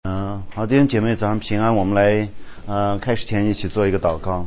好，弟兄姐妹早上平安。我们来开始前一起做一个祷告。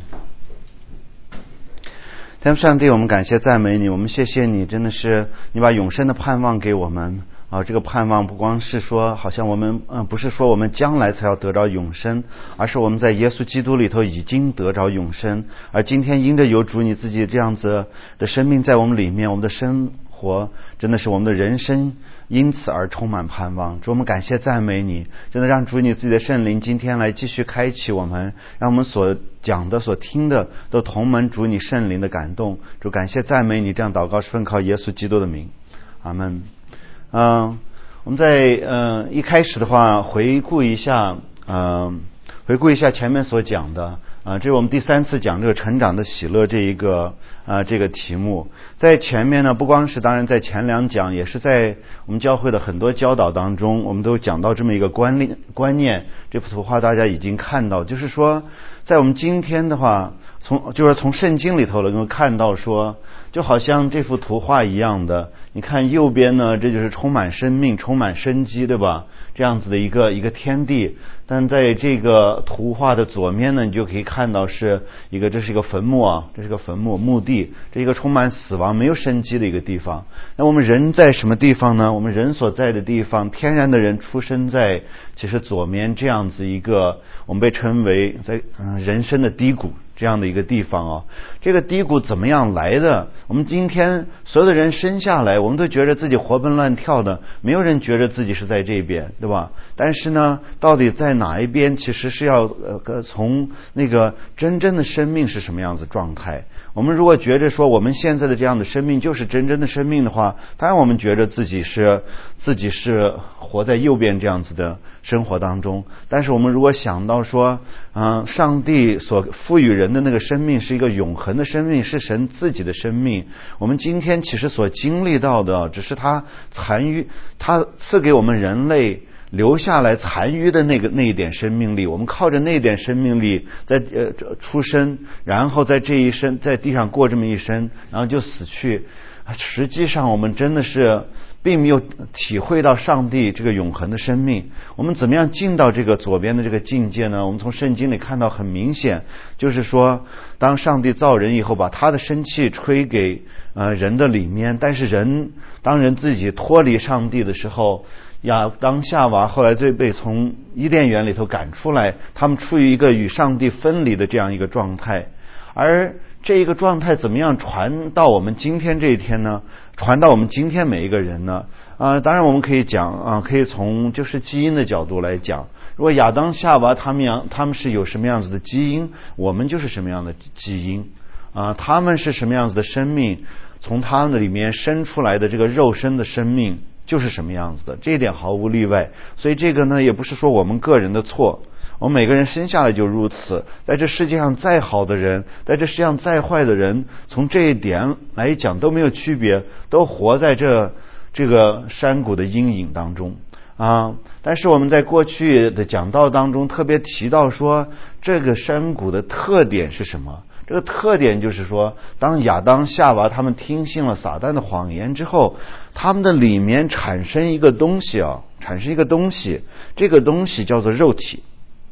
天父上帝，我们感谢赞美你，我们谢谢你，真的是你把永生的盼望给我们啊！这个盼望不光是说好像我们不是说我们将来才要得着永生，而是我们在耶稣基督里头已经得着永生，而今天因着有主你自己这样子的生命在我们里面，我们的生活真的是我们的人生因此而充满盼望。主，我们感谢赞美你，真的让主你自己的圣灵今天来继续开启我们，让我们所讲的所听的都同门主你圣灵的感动。主，感谢赞美你，这样祷告是奉靠耶稣基督的名，阿们。我们在一开始的话回顾一下前面所讲的这是我们第3次讲这个成长的喜乐这个题目。在前面呢，不光是当然在前2讲，也是在我们教会的很多教导当中，我们都讲到这么一个观念。这幅图画大家已经看到，就是说在我们今天的话，从圣经里头能够看到说，就好像这幅图画一样的，你看右边呢，这就是充满生命充满生机，对吧？这样子的一个天地。但在这个图画的左面呢，你就可以看到这是一个坟墓啊，这是个坟墓墓地，这是一个充满死亡没有生机的一个地方。那我们人在什么地方呢？我们人所在的地方，天然的人出生在其实左面这样子一个我们被称为在人生的低谷这样的一个地方啊。这个低谷怎么样来的？我们今天所有的人生下来，我们都觉得自己活蹦乱跳的，没有人觉得自己是在这边，对吧？但是呢，到底在哪一边，其实是要从那个真正的生命是什么样子状态。我们如果觉得说我们现在的这样的生命就是真正的生命的话，当然我们觉得自己是活在右边这样子的生活当中。但是我们如果想到说上帝所赋予人的那个生命是一个永恒的生命，是神自己的生命，我们今天其实所经历到的只是他赐给我们人类留下来残余的那一点生命力。我们靠着那一点生命力在出生，然后在这一生在地上过这么一生，然后就死去。实际上我们真的是并没有体会到上帝这个永恒的生命。我们怎么样进到这个左边的这个境界呢？我们从圣经里看到很明显，就是说当上帝造人以后，把他的生气吹给人的里面，但是当人自己脱离上帝的时候，亚当夏娃后来就被从伊甸园里头赶出来，他们处于一个与上帝分离的这样一个状态。而这一个状态怎么样传到我们今天这一天呢？传到我们今天每一个人呢？当然我们可以讲可以从就是基因的角度来讲。如果亚当夏娃他们是有什么样子的基因，我们就是什么样的基因他们是什么样子的生命，从他们的里面生出来的这个肉身的生命就是什么样子的，这一点毫无例外。所以这个呢，也不是说我们个人的错，我们每个人生下来就如此。在这世界上再好的人，在这世界上再坏的人，从这一点来讲都没有区别，都活在这个山谷的阴影当中但是我们在过去的讲道当中特别提到说，这个山谷的特点是什么？这个特点就是说，当亚当夏娃他们听信了撒旦的谎言之后，他们的里面产生一个东西，这个东西叫做肉体。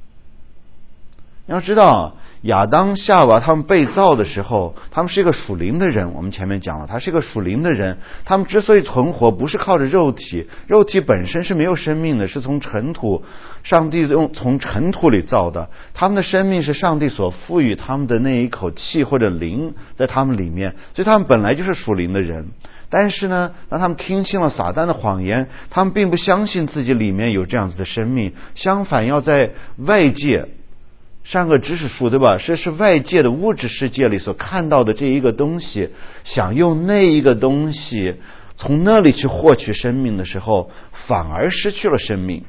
要知道亚当夏娃他们被造的时候，他们是一个属灵的人，我们前面讲了，他是一个属灵的人。他们之所以存活，不是靠着肉体，肉体本身是没有生命的，是从尘土，上帝从尘土里造的。他们的生命是上帝所赋予他们的那一口气或者灵在他们里面，所以他们本来就是属灵的人。但是呢，当他们听信了撒旦的谎言，他们并不相信自己里面有这样子的生命，相反要在外界善恶知识树，对吧？是外界的物质世界里所看到的这一个东西，想用那一个东西从那里去获取生命的时候，反而失去了生命。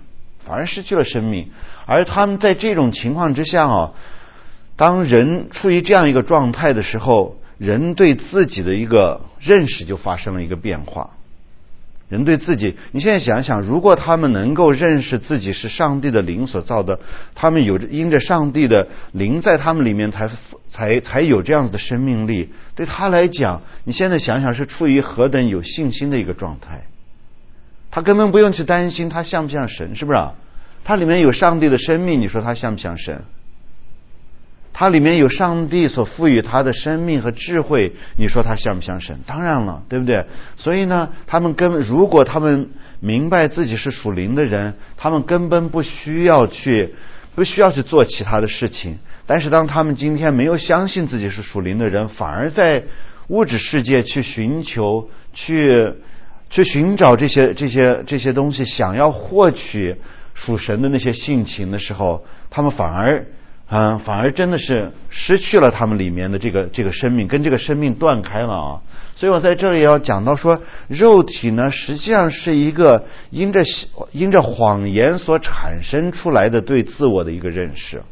而他们在这种情况之下当人处于这样一个状态的时候，人对自己的一个认识就发生了一个变化。人对自己，你现在想想，如果他们能够认识自己是上帝的灵所造的，他们因着上帝的灵在他们里面才有这样子的生命力，对他来讲，你现在想想是处于何等有信心的一个状态。他根本不用去担心他像不像神，是不是它里面有上帝的生命，你说它像不像神？它里面有上帝所赋予它的生命和智慧，你说它像不像神？当然了，对不对？所以呢，如果他们明白自己是属灵的人，他们根本不需要去做其他的事情。但是当他们今天没有相信自己是属灵的人，反而在物质世界去寻求、去寻找这些东西，想要获取属神的那些性情的时候，他们反而真的是失去了他们里面的这个生命，跟这个生命断开了啊！所以我在这里要讲到说，肉体呢实际上是一个因着谎言所产生出来的对自我的一个认识。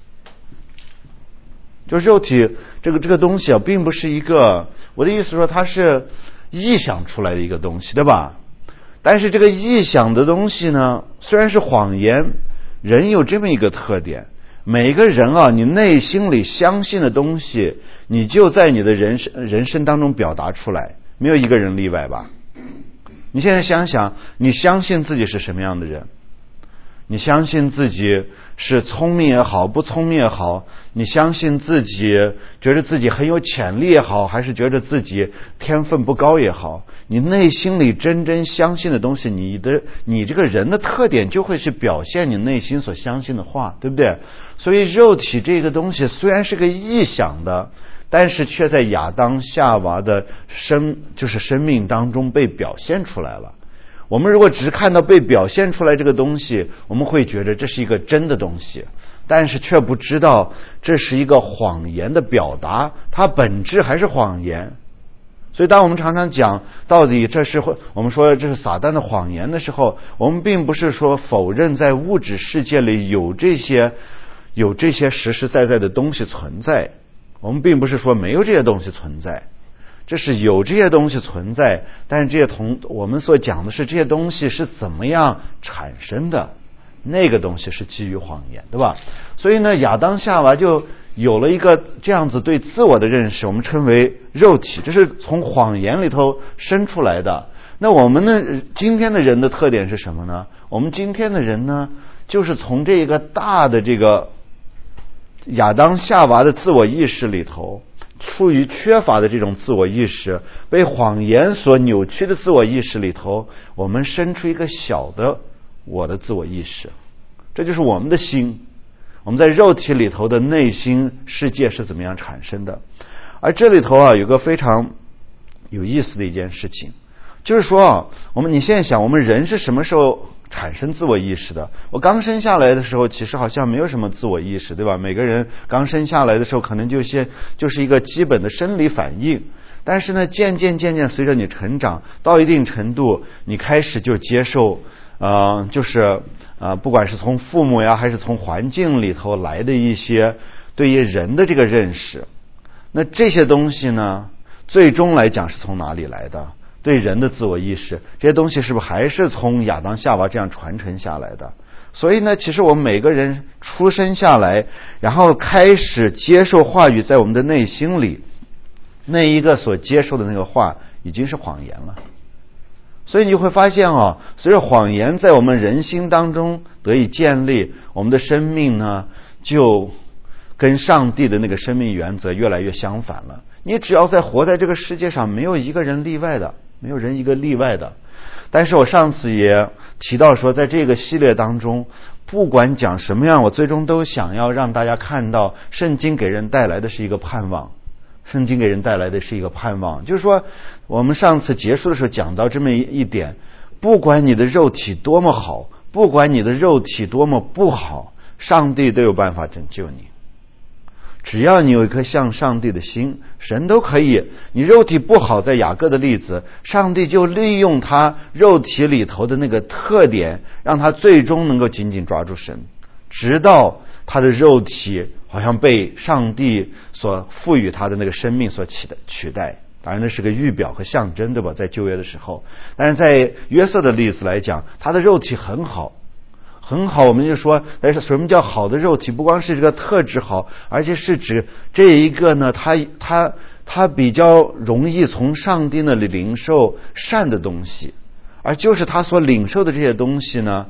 就肉体这个东西啊，并不是一个，我的意思说它是臆想出来的一个东西，对吧？但是这个臆想的东西呢，虽然是谎言，人有这么一个特点。每个人啊，你内心里相信的东西，你就在你的人生当中表达出来，没有一个人例外吧？你现在想想，你相信自己是什么样的人？你相信自己是聪明也好，不聪明也好，你相信自己觉得自己很有潜力也好，还是觉得自己天分不高也好，你内心里真正相信的东西，你这个人的特点就会去表现你内心所相信的话，对不对？所以肉体这个东西虽然是个臆想的，但是却在亚当夏娃的生命当中被表现出来了。我们如果只看到被表现出来这个东西，我们会觉得这是一个真的东西，但是却不知道这是一个谎言的表达，它本质还是谎言。所以当我们常常讲到底我们说这是撒旦的谎言的时候，我们并不是说否认在物质世界里有这些实实在在的东西存在，我们并不是说没有这些东西存在，这是有这些东西存在，但是我们所讲的是这些东西是怎么样产生的，那个东西是基于谎言，对吧？所以呢，亚当夏娃就有了一个这样子对自我的认识，我们称为肉体，这是从谎言里头生出来的。那我们呢，今天的人的特点是什么呢？我们今天的人呢，就是从这个大的这个亚当夏娃的自我意识里头，出于缺乏的这种自我意识，被谎言所扭曲的自我意识里头，我们生出一个小的我的自我意识，这就是我们的心，我们在肉体里头的内心世界是怎么样产生的。而这里头啊，有个非常有意思的一件事情，就是说啊，你现在想，我们人是什么时候产生自我意识的？我刚生下来的时候，其实好像没有什么自我意识，对吧？每个人刚生下来的时候，可能就是一个基本的生理反应。但是呢，渐渐随着你成长到一定程度，你开始就接受，不管是从父母呀，还是从环境里头来的一些对于人的这个认识。那这些东西呢，最终来讲是从哪里来的？对人的自我意识，这些东西是不是还是从亚当夏娃这样传承下来的？所以呢，其实我们每个人出生下来，然后开始接受话语，在我们的内心里，那一个所接受的那个话已经是谎言了。所以你就会发现啊，随着谎言在我们人心当中得以建立，我们的生命呢，就跟上帝的那个生命原则越来越相反了。你只要活在这个世界上，没有一个人例外的，没有人一个例外的。但是我上次也提到说，在这个系列当中，不管讲什么样，我最终都想要让大家看到圣经给人带来的是一个盼望。圣经给人带来的是一个盼望，就是说我们上次结束的时候讲到这么一点，不管你的肉体多么好，不管你的肉体多么不好，上帝都有办法拯救你。只要你有一颗向上帝的心，神都可以。你肉体不好，在雅各的例子，上帝就利用他肉体里头的那个特点，让他最终能够紧紧抓住神，直到他的肉体好像被上帝所赋予他的那个生命所取代。当然那是个预表和象征，对吧？在旧约的时候，但是在约瑟的例子来讲，他的肉体很好，我们就说，但是什么叫好的肉体？不光是这个特质好，而且是指这一个呢，他比较容易从上帝那里领受善的东西，而就是他所领受的这些东西呢，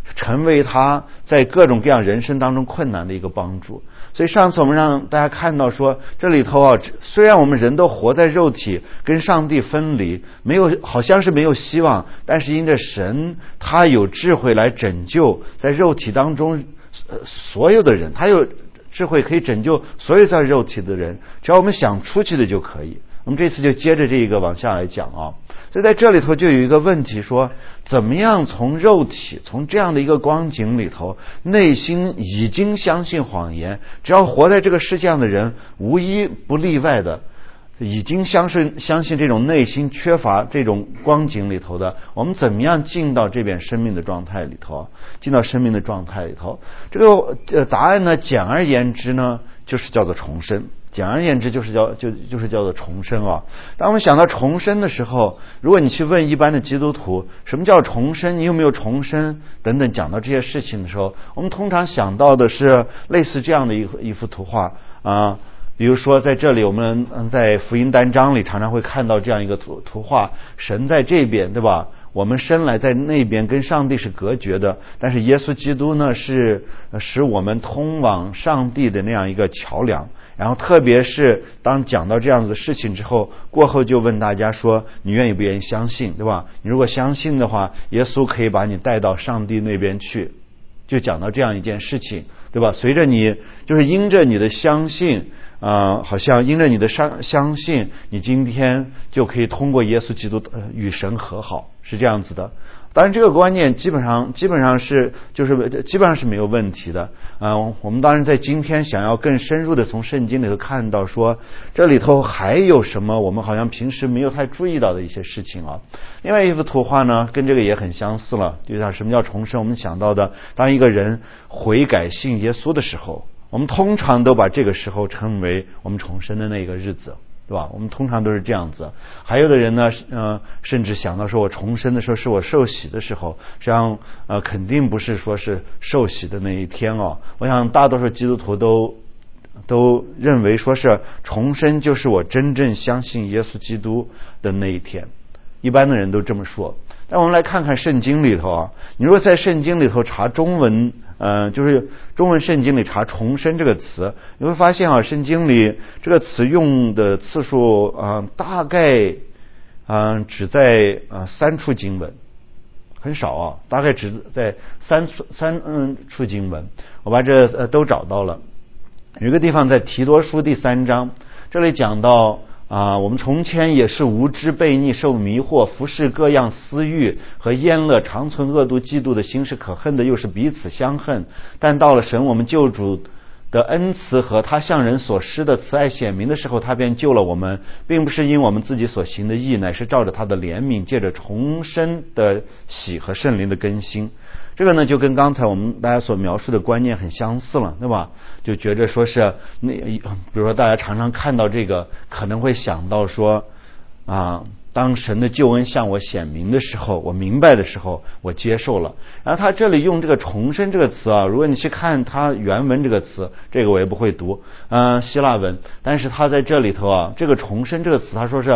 成为他在各种各样人生当中困难的一个帮助。所以上次我们让大家看到说，这里头啊，虽然我们人都活在肉体，跟上帝分离，好像是没有希望，但是因着神他有智慧来拯救在肉体当中所有的人，他有智慧可以拯救所有在肉体的人，只要我们想出去的就可以。我们这次就接着这个往下来讲啊。所以在这里头就有一个问题说，怎么样从肉体，从这样的一个光景里头，内心已经相信谎言，只要活在这个世界上的人，无一不例外的已经相信这种内心缺乏这种光景里头的，我们怎么样进到这边生命的状态里头？进到生命的状态里头，这个答案呢，简而言之呢，就是叫做重生。简而言之，就是叫做重生啊。当我们想到重生的时候，如果你去问一般的基督徒，什么叫重生？你有没有重生？等等，讲到这些事情的时候，我们通常想到的是类似这样的一幅图画啊。比如说在这里，我们在福音单章里常常会看到这样一个图画，神在这边，对吧？我们生来在那边跟上帝是隔绝的，但是耶稣基督呢，是使我们通往上帝的那样一个桥梁。然后特别是当讲到这样子的事情之后，过后就问大家说，你愿意不愿意相信，对吧？你如果相信的话，耶稣可以把你带到上帝那边去，就讲到这样一件事情，对吧？随着你就是因着你的相信好像因着你的相信，你今天就可以通过耶稣基督与神和好，是这样子的。当然这个观念基本上是没有问题的。我们当然在今天想要更深入的从圣经里头看到说，这里头还有什么我们好像平时没有太注意到的一些事情啊。另外一幅图画呢，跟这个也很相似了，就像什么叫重生，我们想到的，当一个人悔改信耶稣的时候，我们通常都把这个时候称为我们重生的那个日子，对吧？我们通常都是这样子。还有的人呢，甚至想到说我重生的时候是我受洗的时候，这样肯定不是说是受洗的那一天哦。我想大多数基督徒都认为说是重生就是我真正相信耶稣基督的那一天，一般的人都这么说。但我们来看看圣经里头啊，你如果在圣经里头查中文，就是中文圣经里查重生这个词，你会发现啊，圣经里这个词用的次数大概只在3处经文，很少啊，大概只在三处经文。我把这都找到了。有一个地方在提多书第3章，这里讲到我们从前也是无知悖逆，受迷惑，服侍各样私欲和厌乐，常存恶毒嫉妒的心，是可恨的，又是彼此相恨。但到了神我们救主的恩慈和他向人所施的慈爱显明的时候，他便救了我们，并不是因我们自己所行的义，乃是照着他的怜悯，借着重生的喜和圣灵的更新。这个呢，就跟刚才我们大家所描述的观念很相似了，对吧？就觉着说是比如说大家常常看到这个，可能会想到说当神的救恩向我显明的时候，我明白的时候，我接受了。然后他这里用这个重生这个词如果你去看他原文这个词，这个我也不会读希腊文，但是他在这里头这个重生这个词，他说是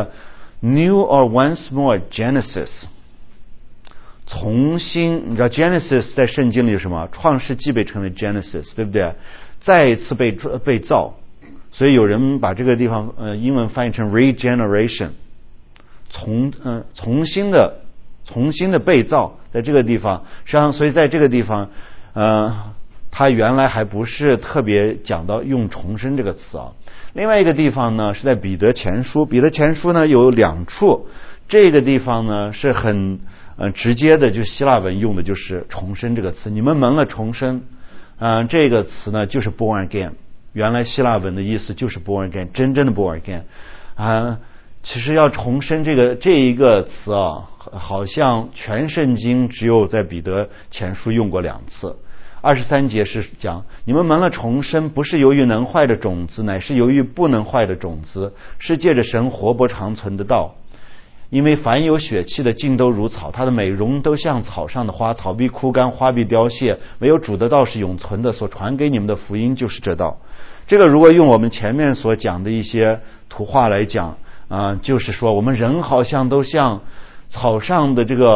new or once more Genesis，重新。你知道 Genesis 在圣经里是什么？创世纪被称为 Genesis， 对不对？再一次被造，所以有人把这个地方英文翻译成 regeneration， 重新的被造，在这个地方实际上，所以在这个地方他原来还不是特别讲到用重生这个词另外一个地方呢是在彼得前书，彼得前书呢有2处，这个地方呢是很直接的，就希腊文用的就是重生这个词，你们蒙了重生这个词呢就是 born again， 原来希腊文的意思就是 born again， 真正的 born again其实要重生这一个词好像全圣经只有在彼得前书用过2次。23节是讲你们蒙了重生，不是由于能坏的种子，乃是由于不能坏的种子，是借着神活泼长存的道。因为凡有血气的尽都如草，它的美容都像草上的花，草必枯干，花必凋谢，唯有主的道是永存的，所传给你们的福音就是这道。这个如果用我们前面所讲的一些图画来讲就是说我们人好像都像草上的这个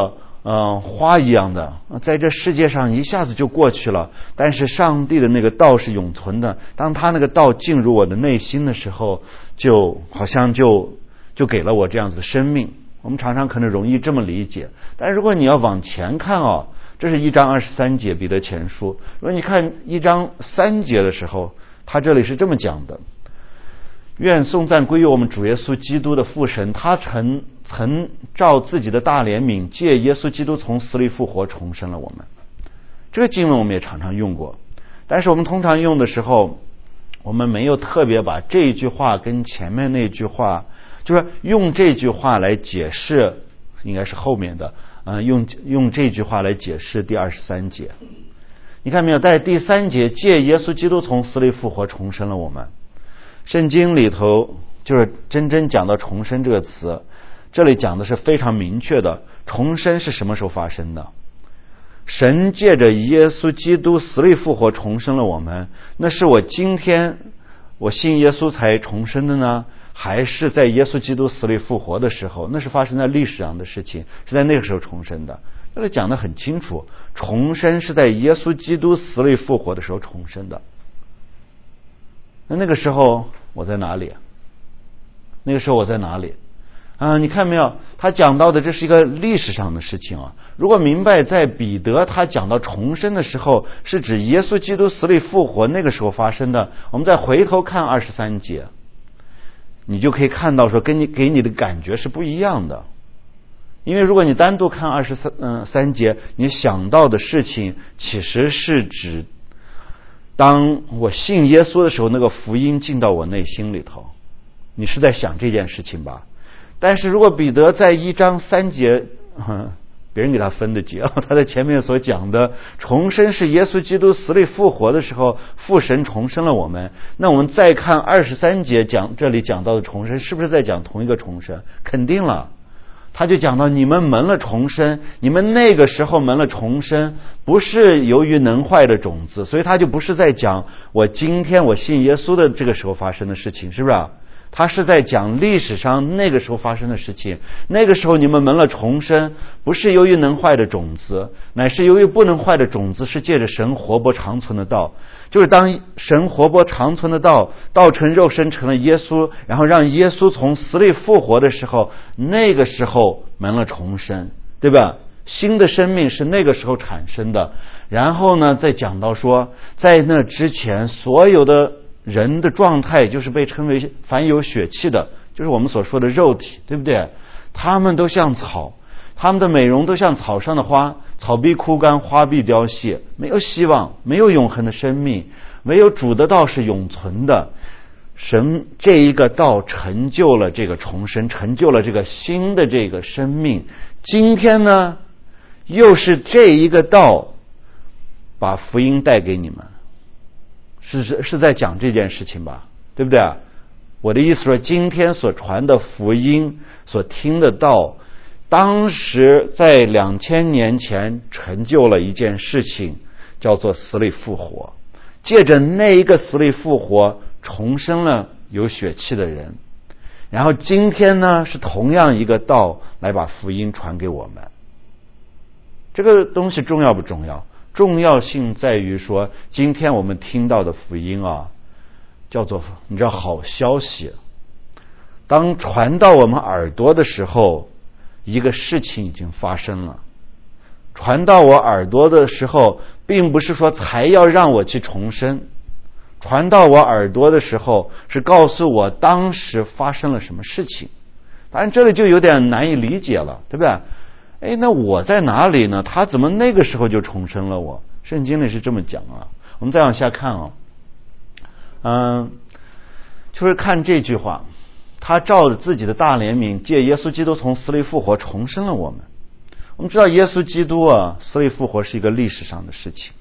花一样的，在这世界上一下子就过去了。但是上帝的那个道是永存的，当他那个道进入我的内心的时候，就好像就给了我这样子的生命。我们常常可能容易这么理解，但是如果你要往前看这是1章23节彼得前书。如果你看1章3节的时候，他这里是这么讲的：愿颂赞归于我们主耶稣基督的父神，他曾照自己的大怜悯，借耶稣基督从死里复活，重生了我们。这个经文我们也常常用过，但是我们通常用的时候，我们没有特别把这一句话跟前面那句话，就是用这句话来解释，应该是后面的用这句话来解释第23节。你看没有，在第3节，借耶稣基督从死里复活，重生了我们。圣经里头就是真正讲到重生这个词，这里讲的是非常明确的。重生是什么时候发生的？神借着耶稣基督死里复活重生了我们，那是我今天我信耶稣才重生的呢，还是在耶稣基督死里复活的时候？那是发生在历史上的事情，是在那个时候重生的。这里讲得很清楚，重生是在耶稣基督死里复活的时候重生的。那个时候我在哪里？那个时候我在哪里？你看没有？他讲到的这是一个历史上的事情啊。如果明白在彼得他讲到重生的时候是指耶稣基督死里复活那个时候发生的，我们再回头看23节，你就可以看到说给你的感觉是不一样的。因为如果你单独看23节，你想到的事情其实是指当我信耶稣的时候，那个福音进到我内心里头，你是在想这件事情吧？但是如果彼得在1章3节，别人给他分的节，他在前面所讲的重生是耶稣基督死里复活的时候，父神重生了我们。那我们再看23节这里讲到的重生，是不是在讲同一个重生？肯定了。他就讲到你们蒙了重生，你们那个时候蒙了重生，不是由于能坏的种子，所以他就不是在讲我今天我信耶稣的这个时候发生的事情，是不是？他是在讲历史上那个时候发生的事情。那个时候你们蒙了重生，不是由于能坏的种子，乃是由于不能坏的种子是借着神活泼长存的道。就是当神活泼长存的道成肉身成了耶稣，然后让耶稣从死里复活的时候，那个时候蒙了重生，对吧？新的生命是那个时候产生的。然后呢，再讲到说，在那之前所有的人的状态就是被称为凡有血气的，就是我们所说的肉体，对不对？他们都像草，他们的美容都像草上的花，草必枯干，花必凋谢，没有希望，没有永恒的生命，唯有主的道是永存的。神这一个道成就了这个重生，成就了这个新的这个生命。今天呢，又是这一个道把福音带给你们，是在讲这件事情吧，对不对？我的意思说，今天所传的福音，所听的道，当时在2000年前成就了一件事情，叫做死里复活。借着那一个死里复活，重生了有血气的人。然后今天呢，是同样一个道来把福音传给我们。这个东西重要不重要？重要性在于说，今天我们听到的福音叫做你知道好消息。当传到我们耳朵的时候，一个事情已经发生了。传到我耳朵的时候，并不是说才要让我去重生，传到我耳朵的时候是告诉我当时发生了什么事情。当然这里就有点难以理解了，对不对？那我在哪里呢？他怎么那个时候就重生了我？圣经里是这么讲啊。我们再往下看就是看这句话，他照着自己的大怜悯，借耶稣基督从死里复活，重生了我们。我们知道耶稣基督死里复活是一个历史上的事情。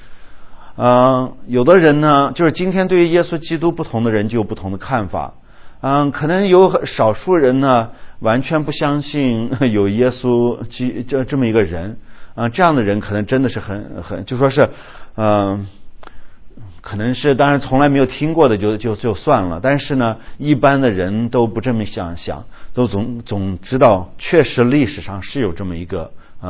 有的人呢，就是今天对于耶稣基督不同的人就有不同的看法。可能有少数人呢，完全不相信有耶稣这么一个人。这样的人可能真的是很就说是可能是当然从来没有听过的就算了，但是呢，一般的人都不这么想，都总知道确实历史上是有这么一个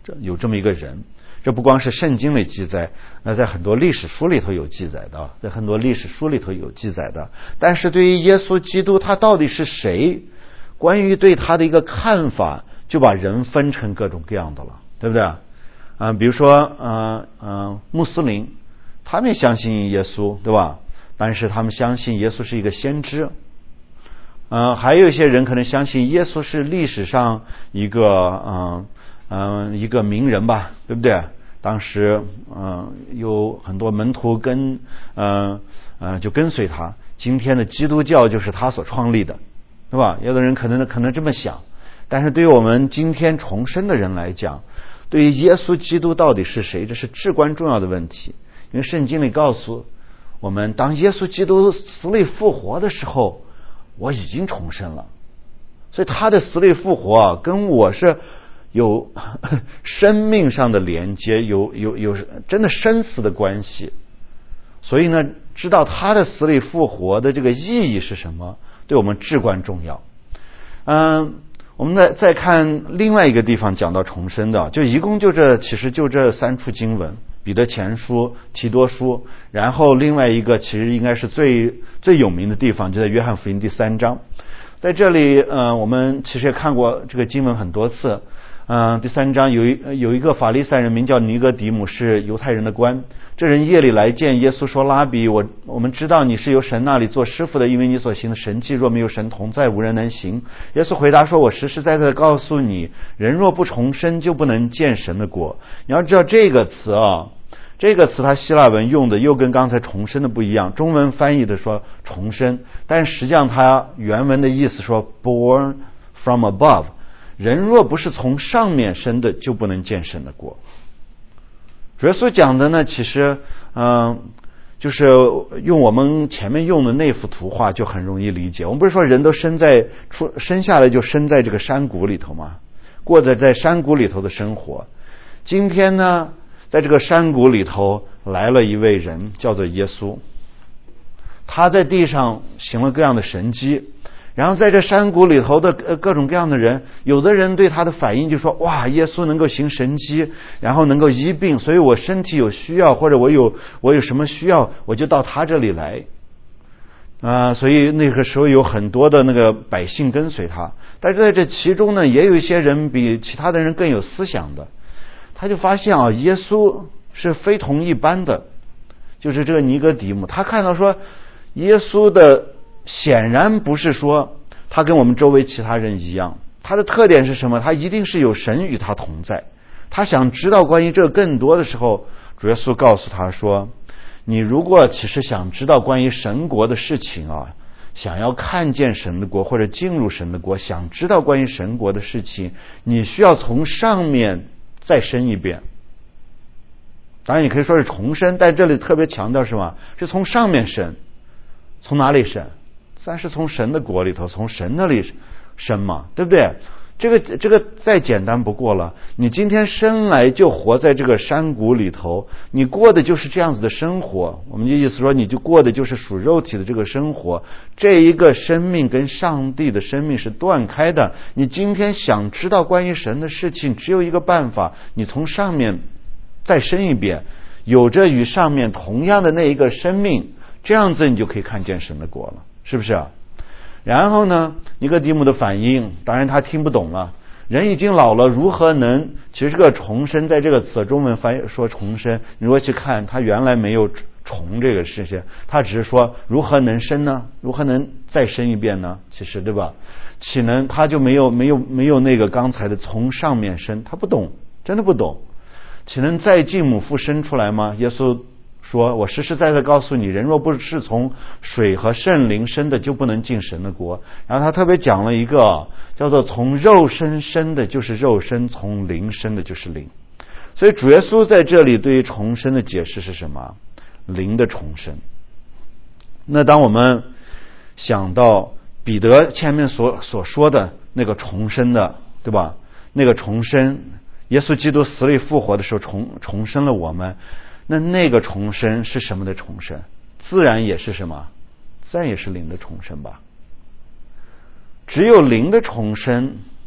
有这么一个人。这不光是圣经里记载，那在很多历史书里头有记载的，在很多历史书里头有记载的。但是对于耶稣基督他到底是谁，关于对他的一个看法，就把人分成各种各样的了，对不对？比如说穆斯林，他们也相信耶稣，对吧？但是他们相信耶稣是一个先知。还有一些人可能相信耶稣是历史上一个名人吧，对不对？当时有很多门徒就跟随他。今天的基督教就是他所创立的，对吧？有的人可能这么想。但是对于我们今天重生的人来讲，对于耶稣基督到底是谁，这是至关重要的问题。因为圣经里告诉我们，当耶稣基督死里复活的时候，我已经重生了。所以他的死里复活跟我是有生命上的连接，有真的生死的关系。所以呢，知道他的死里复活的这个意义是什么，对我们至关重要。我们再看另外一个地方讲到重生的，就一共其实就这3处经文，彼得前书、提多书，然后另外一个其实应该是最有名的地方，就在约翰福音第3章。在这里我们其实也看过这个经文很多次。第3章有一个法利赛人名叫尼哥底母，是犹太人的官。这人夜里来见耶稣说，拉比，我们知道你是由神那里做师傅的，因为你所行的神迹若没有神同在，无人能行。耶稣回答说，我实实在在的告诉你，人若不重生就不能见神的国。你要知道这个词这个词它希腊文用的又跟刚才重生的不一样，中文翻译的说重生，但实际上它原文的意思说 born from above， 人若不是从上面生的就不能见神的国。主耶稣讲的呢，其实就是用我们前面用的那幅图画就很容易理解。我们不是说人都生下来就生在这个山谷里头吗？过着在山谷里头的生活。今天呢，在这个山谷里头来了一位人，叫做耶稣。他在地上行了各样的神迹，然后在这山谷里头的各种各样的人，有的人对他的反应就说，哇，耶稣能够行神迹，然后能够医病，所以我身体有需要，或者我有什么需要，我就到他这里来。所以那个时候有很多的那个百姓跟随他。但是在这其中呢，也有一些人比其他的人更有思想的。他就发现耶稣是非同一般的，就是这个尼哥底母，他看到说耶稣的显然不是说他跟我们周围其他人一样，他的特点是什么？他一定是有神与他同在。他想知道关于这更多的时候，主耶稣告诉他说，你如果其实想知道关于神国的事情想要看见神的国或者进入神的国，想知道关于神国的事情，你需要从上面再生一遍。当然你可以说是重生，但这里特别强调什么？是从上面生。从哪里生？自然是从神的国里头，从神那里生嘛，对不对？这个再简单不过了。你今天生来就活在这个山谷里头，你过的就是这样子的生活。我们的意思说，你就过的就是属肉体的这个生活。这一个生命跟上帝的生命是断开的。你今天想知道关于神的事情，只有一个办法，你从上面再生一遍，有着与上面同样的那一个生命，这样子你就可以看见神的国了，是不是啊？然后呢，尼哥底母的反应，当然他听不懂了。人已经老了，如何能？其实这个重生，在这个词中文翻译说重生，你如果去看，他原来没有重这个事情，他只是说如何能生呢？如何能再生一遍呢？其实对吧？岂能他就没有那个刚才的从上面生，他不懂，真的不懂。岂能再继母腹生出来吗？耶稣说，我实实在在告诉你，人若不是从水和圣灵生的，就不能进神的国。然后他特别讲了一个叫做从肉身生的就是肉身，从灵生的就是灵。所以主耶稣在这里对于重生的解释是什么？灵的重生。那当我们想到彼得前面所说的那个重生的，对吧？那个重生，耶稣基督死里复活的时候重生了我们。那个重生是什么的重生？自然也是什么？自然也是灵的重生吧。只有灵的重生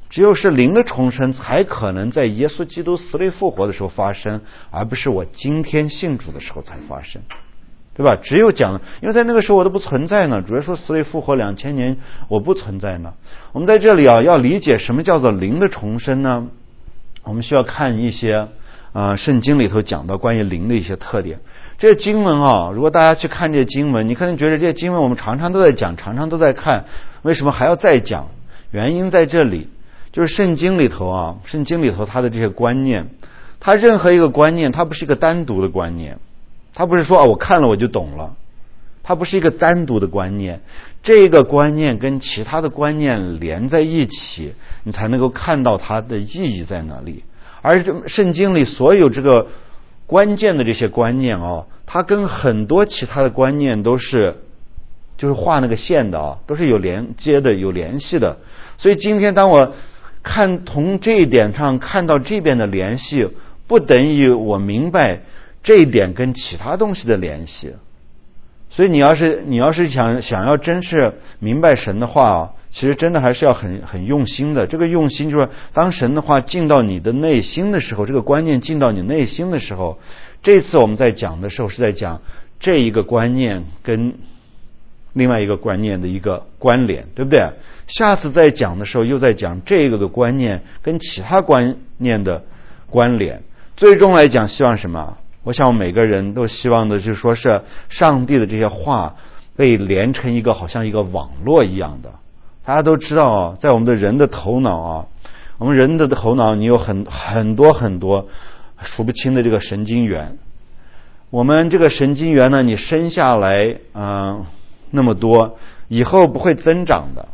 只有是灵的重生才可能在耶稣基督死里复活的时候发生，而不是我今天信主的时候才发生，对吧？只有讲，因为在那个时候我都不存在呢，主耶稣死里复活2000年我不存在呢。我们在这里要理解什么叫做灵的重生呢？我们需要看一些圣经里头讲到关于灵的一些特点。这些经文如果大家去看这些经文，你可能觉得这些经文我们常常都在讲，常常都在看，为什么还要再讲？原因在这里，就是圣经里头它的这些观念，它任何一个观念它不是一个单独的观念，它不是说我看了我就懂了，它不是一个单独的观念，这个观念跟其他的观念连在一起，你才能够看到它的意义在哪里。而圣经里所有这个关键的这些观念它跟很多其他的观念都是就是画那个线的都是有连接的，有联系的。所以今天当我从这一点上看到这边的联系，不等于我明白这一点跟其他东西的联系。所以你要是想要真是明白神的话其实真的还是要很用心的。这个用心就是当神的话进到你的内心的时候，这个观念进到你内心的时候，这次我们在讲的时候是在讲这一个观念跟另外一个观念的一个关联，对不对？下次再讲的时候又在讲这个的观念跟其他观念的关联。最终来讲希望什么？我想每个人都希望的就是说是上帝的这些话被连成一个好像一个网络一样的。大家都知道在我们的人的头脑我们人的头脑你有很多数不清的这个神经元。我们这个神经元呢，你生下来那么多，以后不会增长的，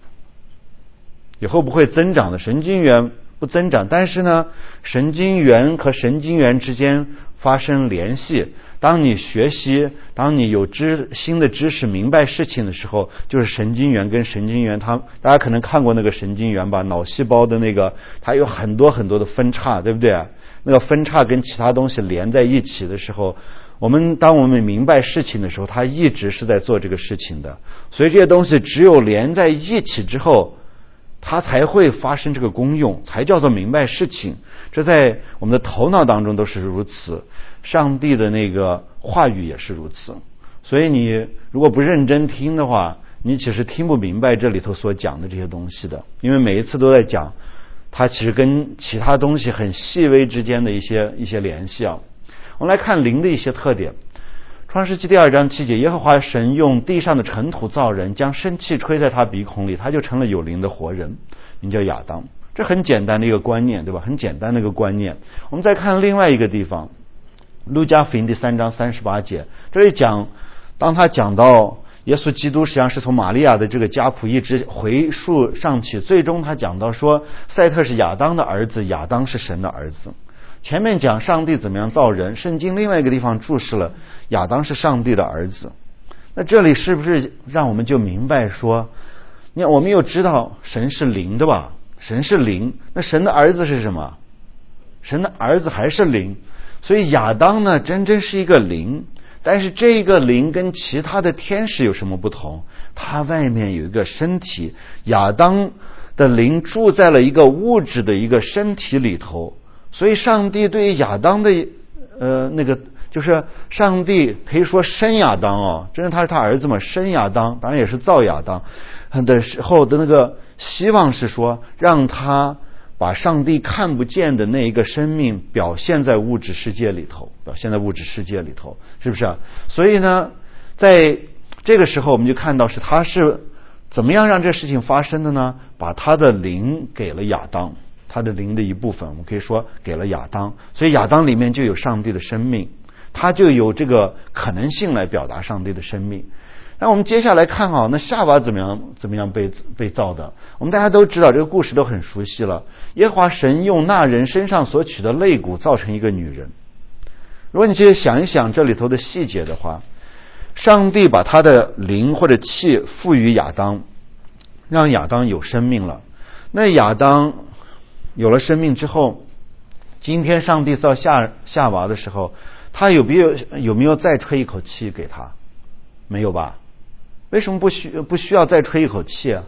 神经元不增长。但是呢，神经元和神经元之间发生联系。当你学习，当你有新的知识，明白事情的时候，就是神经元跟神经元，大家可能看过那个神经元吧，脑细胞的那个，它有很多的分叉，对不对？那个分叉跟其他东西连在一起的时候，当我们明白事情的时候，它一直是在做这个事情的。所以这些东西只有连在一起之后，它才会发生这个功用，才叫做明白事情。这在我们的头脑当中都是如此，上帝的那个话语也是如此。所以你如果不认真听的话，你其实听不明白这里头所讲的这些东西的，因为每一次都在讲它其实跟其他东西很细微之间的一些联系我们来看灵的一些特点。创世纪2章7节，耶和华神用地上的尘土造人，将生气吹在他鼻孔里，他就成了有灵的活人，名叫亚当。这很简单的一个观念，对吧？很简单的一个观念。我们再看另外一个地方，路加福音第3章38节，这里当他讲到耶稣基督实际上是从玛利亚的这个家谱一直回溯上去，最终他讲到说赛特是亚当的儿子，亚当是神的儿子。前面讲上帝怎么样造人，圣经另外一个地方注释了亚当是上帝的儿子。那这里是不是让我们就明白说，我们又知道神是灵的吧？神是灵，那神的儿子是什么？神的儿子还是灵。所以亚当呢真正是一个灵，但是这个灵跟其他的天使有什么不同？他外面有一个身体，亚当的灵住在了一个物质的一个身体里头。所以上帝对于亚当的就是上帝可以说生亚当真的他是他儿子嘛，生亚当当然也是造亚当的时候的那个希望是说让他把上帝看不见的那一个生命表现在物质世界里头，是不是所以呢在这个时候我们就看到他是怎么样让这事情发生的呢？把他的灵给了亚当，他的灵的一部分我们可以说给了亚当，所以亚当里面就有上帝的生命，他就有这个可能性来表达上帝的生命。那我们接下来看那夏娃怎么样被造的？我们大家都知道，这个故事都很熟悉了。耶和华神用那人身上所取的肋骨造成一个女人。如果你去想一想这里头的细节的话，上帝把他的灵或者气赋予亚当，让亚当有生命了。那亚当有了生命之后，今天上帝造夏娃的时候，他有没有再吹一口气给他？没有吧？为什么不需要再吹一口气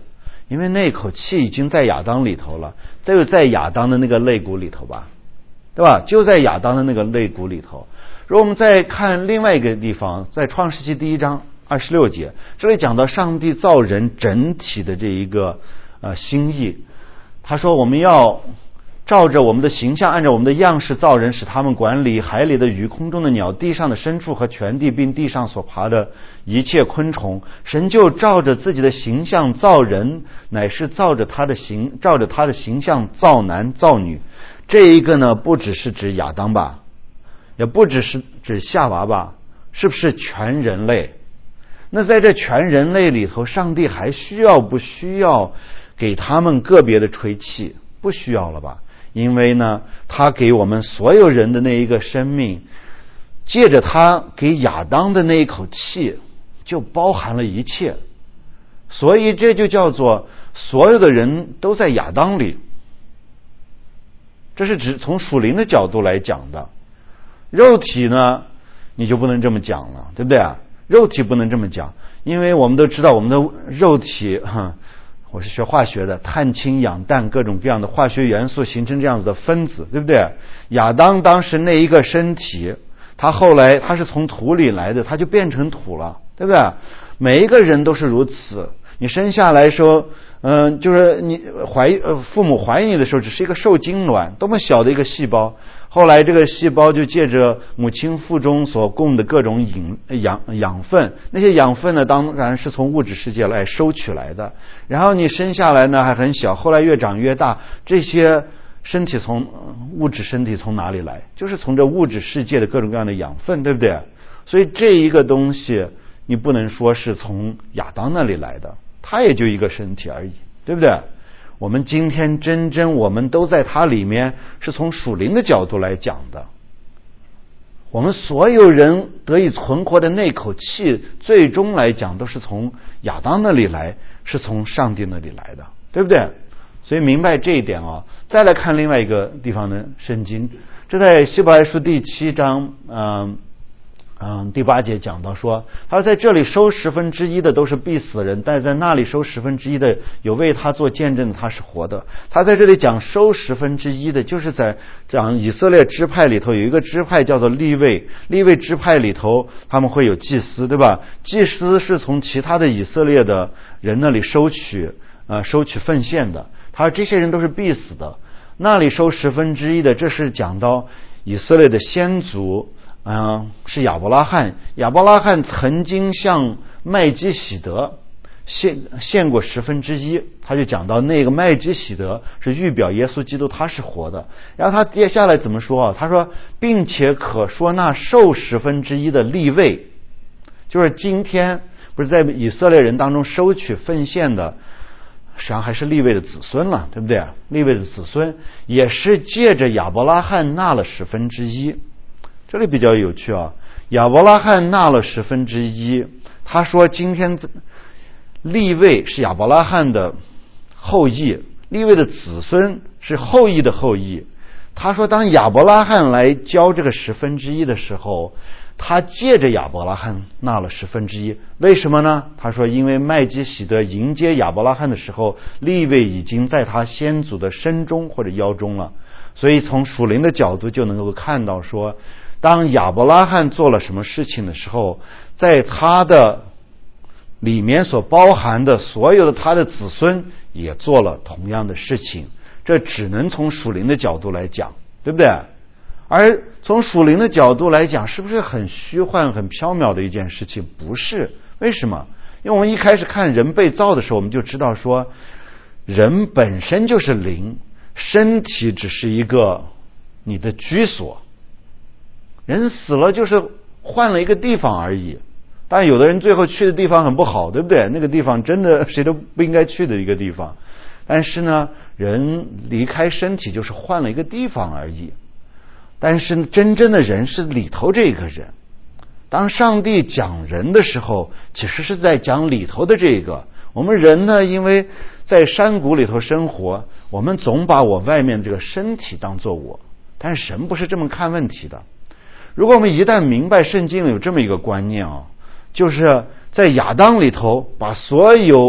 因为那口气已经在亚当里头了，就在亚当的那个肋骨里头吧，对吧？就在亚当的那个肋骨里头。如果我们再看另外一个地方，在创世纪第1章26节，这里讲到上帝造人整体的这一个心意。他说我们要照着我们的形象，按照我们的样式造人，使他们管理海里的鱼、空中的鸟、地上的牲畜和全地，并地上所爬的一切昆虫。神就照着自己的形象造人，乃是照着他的形象造男造女。这一个呢，不只是指亚当吧，也不只是指夏娃吧，是不是全人类？那在这全人类里头，上帝还需要不需要给他们个别的吹气？不需要了吧？因为呢，他给我们所有人的那一个生命，借着他给亚当的那一口气，就包含了一切。所以这就叫做所有的人都在亚当里。这是指从属灵的角度来讲的。肉体呢，你就不能这么讲了，对不对啊？肉体不能这么讲，因为我们都知道我们的肉体，我是学化学的，碳氢氧氮各种各样的化学元素形成这样子的分子，对不对？亚当当时那一个身体，他后来他是从土里来的，他就变成土了，对不对？每一个人都是如此。你生下来说就是你父母怀你的时候只是一个受精卵，多么小的一个细胞，后来这个细胞就借着母亲腹中所供的各种养分，那些养分呢当然是从物质世界来收取来的，然后你生下来呢还很小，后来越长越大，这些物质身体从哪里来？就是从这物质世界的各种各样的养分，对不对？所以这一个东西你不能说是从亚当那里来的，他也就一个身体而已，对不对？我们今天我们都在它里面，是从属灵的角度来讲的。我们所有人得以存活的那口气，最终来讲都是从亚当那里来，是从上帝那里来的，对不对？所以明白这一点啊。再来看另外一个地方的圣经，这在希伯来书第7章第8节讲到说，他说在这里收1/10的都是必死的人，但在那里收1/10的有为他做见证的，他是活的。他在这里讲收1/10的，就是在讲以色列支派里头有一个支派叫做利未支派里头他们会有祭司，对吧？祭司是从其他的以色列的人那里收取奉献的，他说这些人都是必死的。那里收1/10的，这是讲到以色列的先祖是亚伯拉罕曾经向麦基洗德献过1/10，他就讲到那个麦基洗德是预表耶稣基督，他是活的。然后他接下来怎么说啊？他说，并且可说那受1/10的利未，就是今天不是在以色列人当中收取奉献的，实际上还是利未的子孙了，对不对？利未的子孙也是借着亚伯拉罕纳了1/10。这里比较有趣啊，亚伯拉罕纳了1/10，他说今天利未是亚伯拉罕的后裔，利未的子孙是后裔的后裔。他说当亚伯拉罕来交这个1/10的时候，他借着亚伯拉罕纳了1/10，为什么呢？他说因为麦基洗德迎接亚伯拉罕的时候，利未已经在他先祖的身中或者腰中了。所以从属灵的角度就能够看到说，当亚伯拉罕做了什么事情的时候，在他的里面所包含的所有的他的子孙也做了同样的事情。这只能从属灵的角度来讲，对不对？而从属灵的角度来讲，是不是很虚幻很缥缈的一件事情？不是。为什么？因为我们一开始看人被造的时候，我们就知道说人本身就是灵，身体只是一个你的居所，人死了就是换了一个地方而已。但有的人最后去的地方很不好，对不对？那个地方真的谁都不应该去的一个地方。但是呢，人离开身体就是换了一个地方而已。但是真正的人是里头这个人。当上帝讲人的时候，其实是在讲里头的这个。我们人呢，因为在山谷里头生活，我们总把我外面这个身体当作我。但是神不是这么看问题的。如果我们一旦明白圣经有这么一个观念啊，就是在亚当里头把所有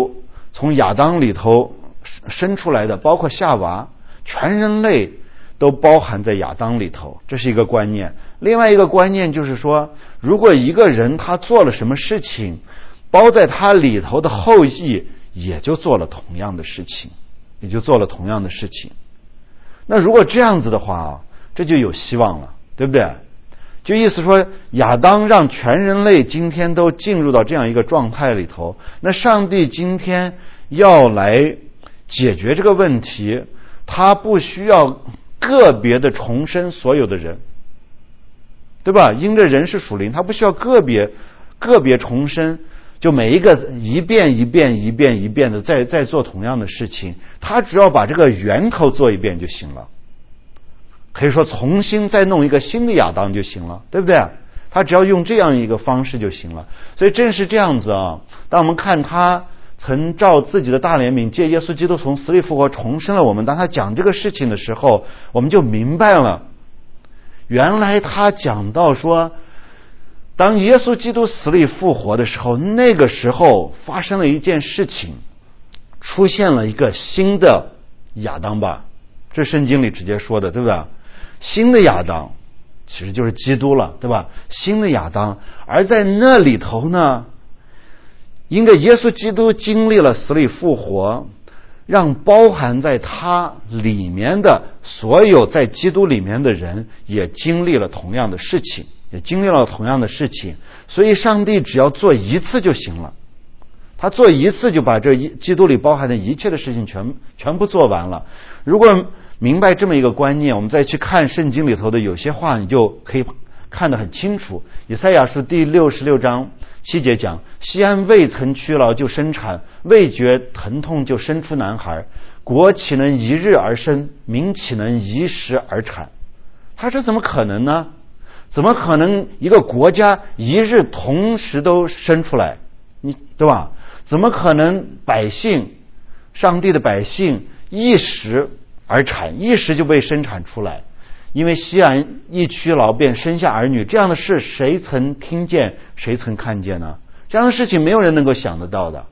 从亚当里头生出来的，包括夏娃，全人类都包含在亚当里头，这是一个观念。另外一个观念就是说，如果一个人他做了什么事情，包在他里头的后裔也就做了同样的事情，那如果这样子的话，这就有希望了，对不对？就意思说，亚当让全人类今天都进入到这样一个状态里头，那上帝今天要来解决这个问题，他不需要个别的重生所有的人，对吧？因着人是属灵，他不需要个别重生，就每一个一遍的再做同样的事情，他只要把这个源头做一遍就行了。可以说重新再弄一个新的亚当就行了，对不对？他只要用这样一个方式就行了。所以正是这样子啊，当我们看他曾照自己的大怜悯借耶稣基督从死里复活重生了我们，当他讲这个事情的时候，我们就明白了，原来他讲到说，当耶稣基督死里复活的时候，那个时候发生了一件事情，出现了一个新的亚当吧，这圣经里直接说的，对不对？新的亚当其实就是基督了，对吧？新的亚当，而在那里头呢，因着耶稣基督经历了死里复活，让包含在他里面的所有在基督里面的人也经历了同样的事情，所以上帝只要做一次就行了，他做一次就把这基督里包含的一切的事情全部做完了。如果明白这么一个观念，我们再去看圣经里头的有些话，你就可以看得很清楚。以赛亚书第66章7节讲，西安未曾屈劳就生产，未觉疼痛就生出男孩，国岂能一日而生，民岂能一时而产？他这怎么可能呢？怎么可能一个国家一日同时都生出来？对吧？怎么可能上帝的百姓一时而产，一时就被生产出来？因为西安一屈劳便生下儿女，这样的事谁曾听见，谁曾看见呢？这样的事情没有人能够想得到的，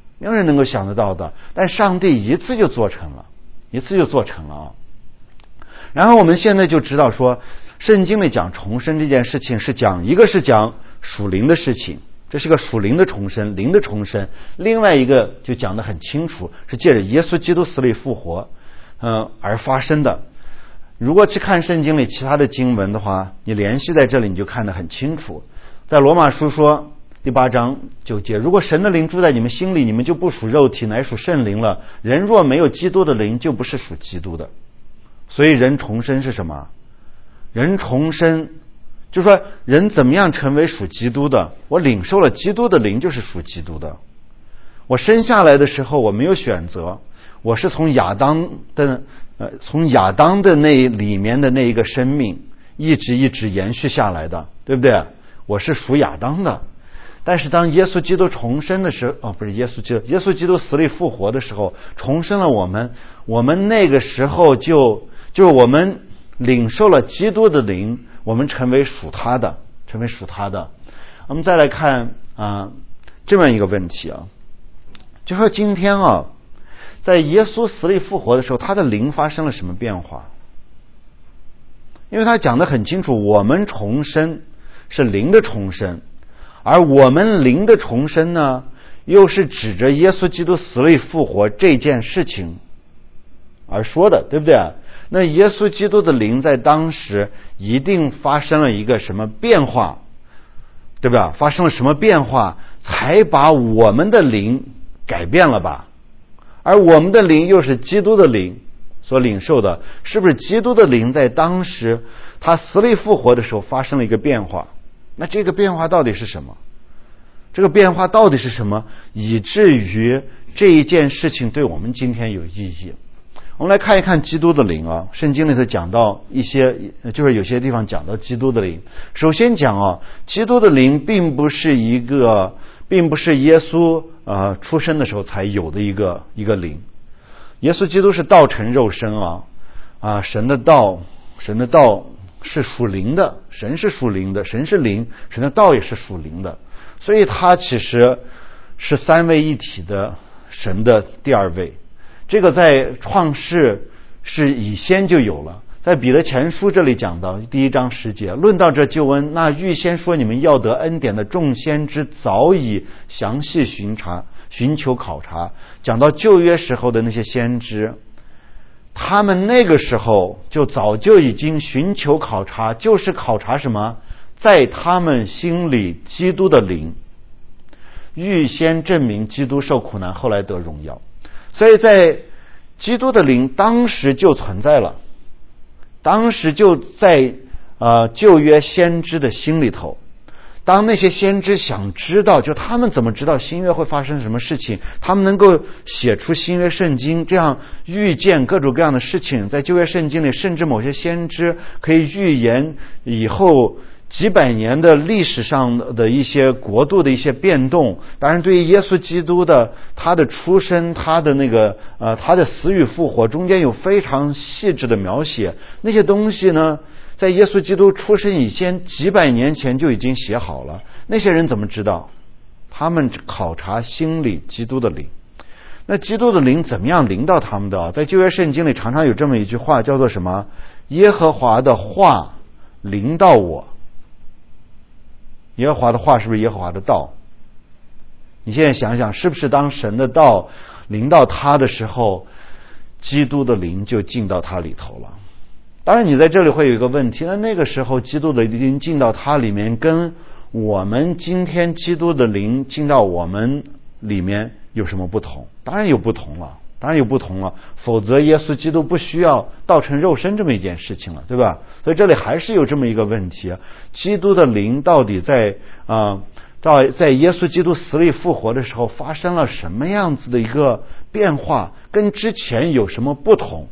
但上帝一次就做成了啊！然后我们现在就知道说，圣经里讲重生这件事情一个是讲属灵的事情，这是个属灵的重生，灵的重生；另外一个就讲得很清楚，是借着耶稣基督死里复活而发生的。如果去看圣经里其他的经文的话，你联系在这里你就看得很清楚。在罗马书说第8章9节，如果神的灵住在你们心里，你们就不属肉体，乃属圣灵了。人若没有基督的灵，就不是属基督的。所以人重生是什么？人重生就是说，人怎么样成为属基督的？我领受了基督的灵，就是属基督的。我生下来的时候我没有选择，我是从亚当的那里面的那一个生命一直延续下来的，对不对？我是属亚当的。但是当耶稣基督重生的时候，耶稣基督死里复活的时候，重生了我们那个时候就是我们领受了基督的灵，我们成为属他的。我们再来看这么一个问题啊，就说今天在耶稣死里复活的时候，他的灵发生了什么变化？因为他讲得很清楚，我们重生是灵的重生，而我们灵的重生呢，又是指着耶稣基督死里复活这件事情而说的，对不对？那耶稣基督的灵在当时一定发生了一个什么变化，对吧？发生了什么变化才把我们的灵改变了吧？而我们的灵又是基督的灵所领受的，是不是基督的灵在当时他死里复活的时候发生了一个变化？那这个变化到底是什么？以至于这一件事情对我们今天有意义？我们来看一看基督的灵啊，圣经里头讲到一些，就是有些地方讲到基督的灵。首先讲基督的灵并不是耶稣出生的时候才有的一个灵。耶稣基督是道成肉身神的道是属灵的，神是属灵的，神是灵，神的道也是属灵的，所以他其实是三位一体的神的第二位。这个在创世是以先就有了，在彼得前书这里讲到第1章10节，论到这救恩，那预先说你们要得恩典的众先知早已详细寻求考察。讲到旧约时候的那些先知，他们那个时候就早就已经寻求考察，就是考察什么？在他们心里基督的灵，预先证明基督受苦难，后来得荣耀。所以在基督的灵当时就存在了，当时就在旧约先知的心里头。当那些先知想知道，就他们怎么知道新约会发生什么事情，他们能够写出新约圣经，这样预见各种各样的事情。在旧约圣经里，甚至某些先知可以预言以后几百年的历史上的一些国度的一些变动。当然对于耶稣基督的他的出生，他的他的死与复活中间有非常细致的描写。那些东西呢，在耶稣基督出生以前几百年前就已经写好了。那些人怎么知道？他们考察心里基督的灵。那基督的灵怎么样临到他们的？在旧约圣经里常常有这么一句话，叫做什么？耶和华的话临到我。耶和华的话是不是耶和华的道？你现在想想，是不是当神的道临到他的时候，基督的灵就进到他里头了？当然你在这里会有一个问题，那个时候基督的灵进到他里面，跟我们今天基督的灵进到我们里面有什么不同？当然有不同了，否则耶稣基督不需要道成肉身这么一件事情了，对吧？所以这里还是有这么一个问题，基督的灵到底在耶稣基督死里复活的时候发生了什么样子的一个变化，跟之前有什么不同？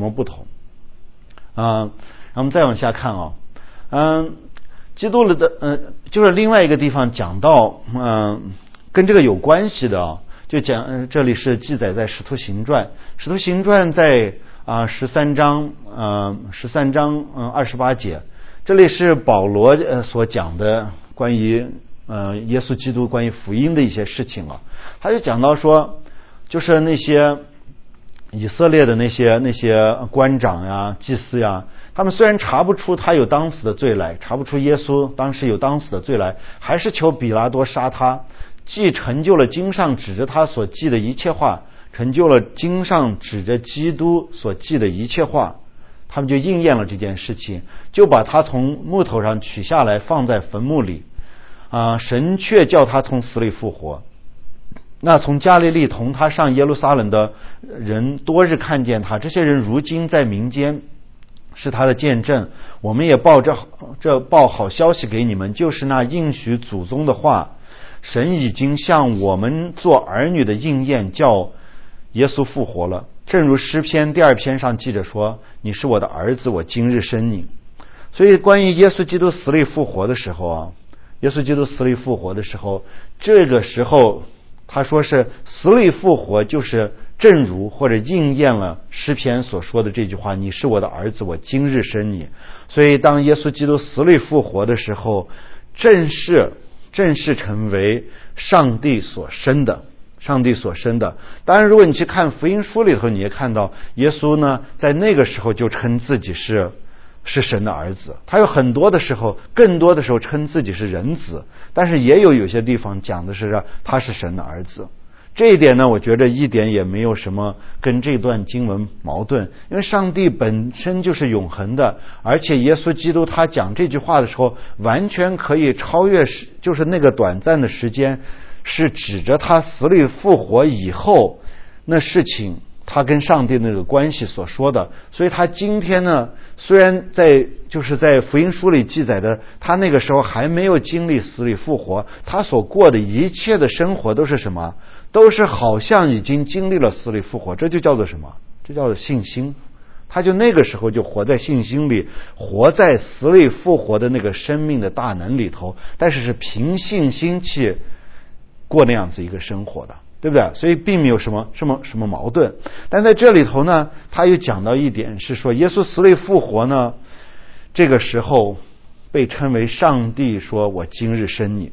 然后我们再往下看基督的就是另外一个地方讲到跟这个有关系的就讲这里是记载在使徒行传在13章28节，这里是保罗所讲的关于耶稣基督关于福音的一些事情了。他就讲到说，就是那些以色列的那些官长呀、祭司呀，他们虽然查不出他有当死的罪来，查不出耶稣当时有当死的罪来，还是求比拉多杀他，既成就了经上指着他所记的一切话，成就了经上指着基督所记的一切话，他们就应验了这件事情，就把他从木头上取下来放在坟墓里神却叫他从死里复活。那从加利利同他上耶路撒冷的人多日看见他，这些人如今在民间是他的见证。我们也报好消息给你们，就是那应许祖宗的话，神已经向我们做儿女的应验，叫耶稣复活了。正如诗篇第2篇上记着说，你是我的儿子，我今日生你。所以关于耶稣基督死里复活的时候这个时候他说是死里复活，就是正如或者应验了诗篇所说的这句话，你是我的儿子，我今日生你。所以当耶稣基督死里复活的时候，正式成为上帝所生的。当然如果你去看福音书里头，你也看到耶稣呢在那个时候就称自己是神的儿子。他有更多的时候称自己是人子，但是也有些地方讲的是他是神的儿子。这一点呢，我觉得一点也没有什么跟这段经文矛盾，因为上帝本身就是永恒的，而且耶稣基督他讲这句话的时候完全可以超越，就是那个短暂的时间是指着他死里复活以后那事情他跟上帝那个关系所说的。所以他今天呢，虽然在福音书里记载的他那个时候还没有经历死里复活，他所过的一切的生活都是什么？都是好像已经经历了死里复活。这就叫做什么？这叫做信心。他就那个时候就活在信心里，活在死里复活的那个生命的大能里头，但是凭信心去过那样子一个生活的，对不对？所以并没有什么矛盾。但在这里头呢，他又讲到一点是说，耶稣死里复活呢，这个时候被称为上帝说我今日生你。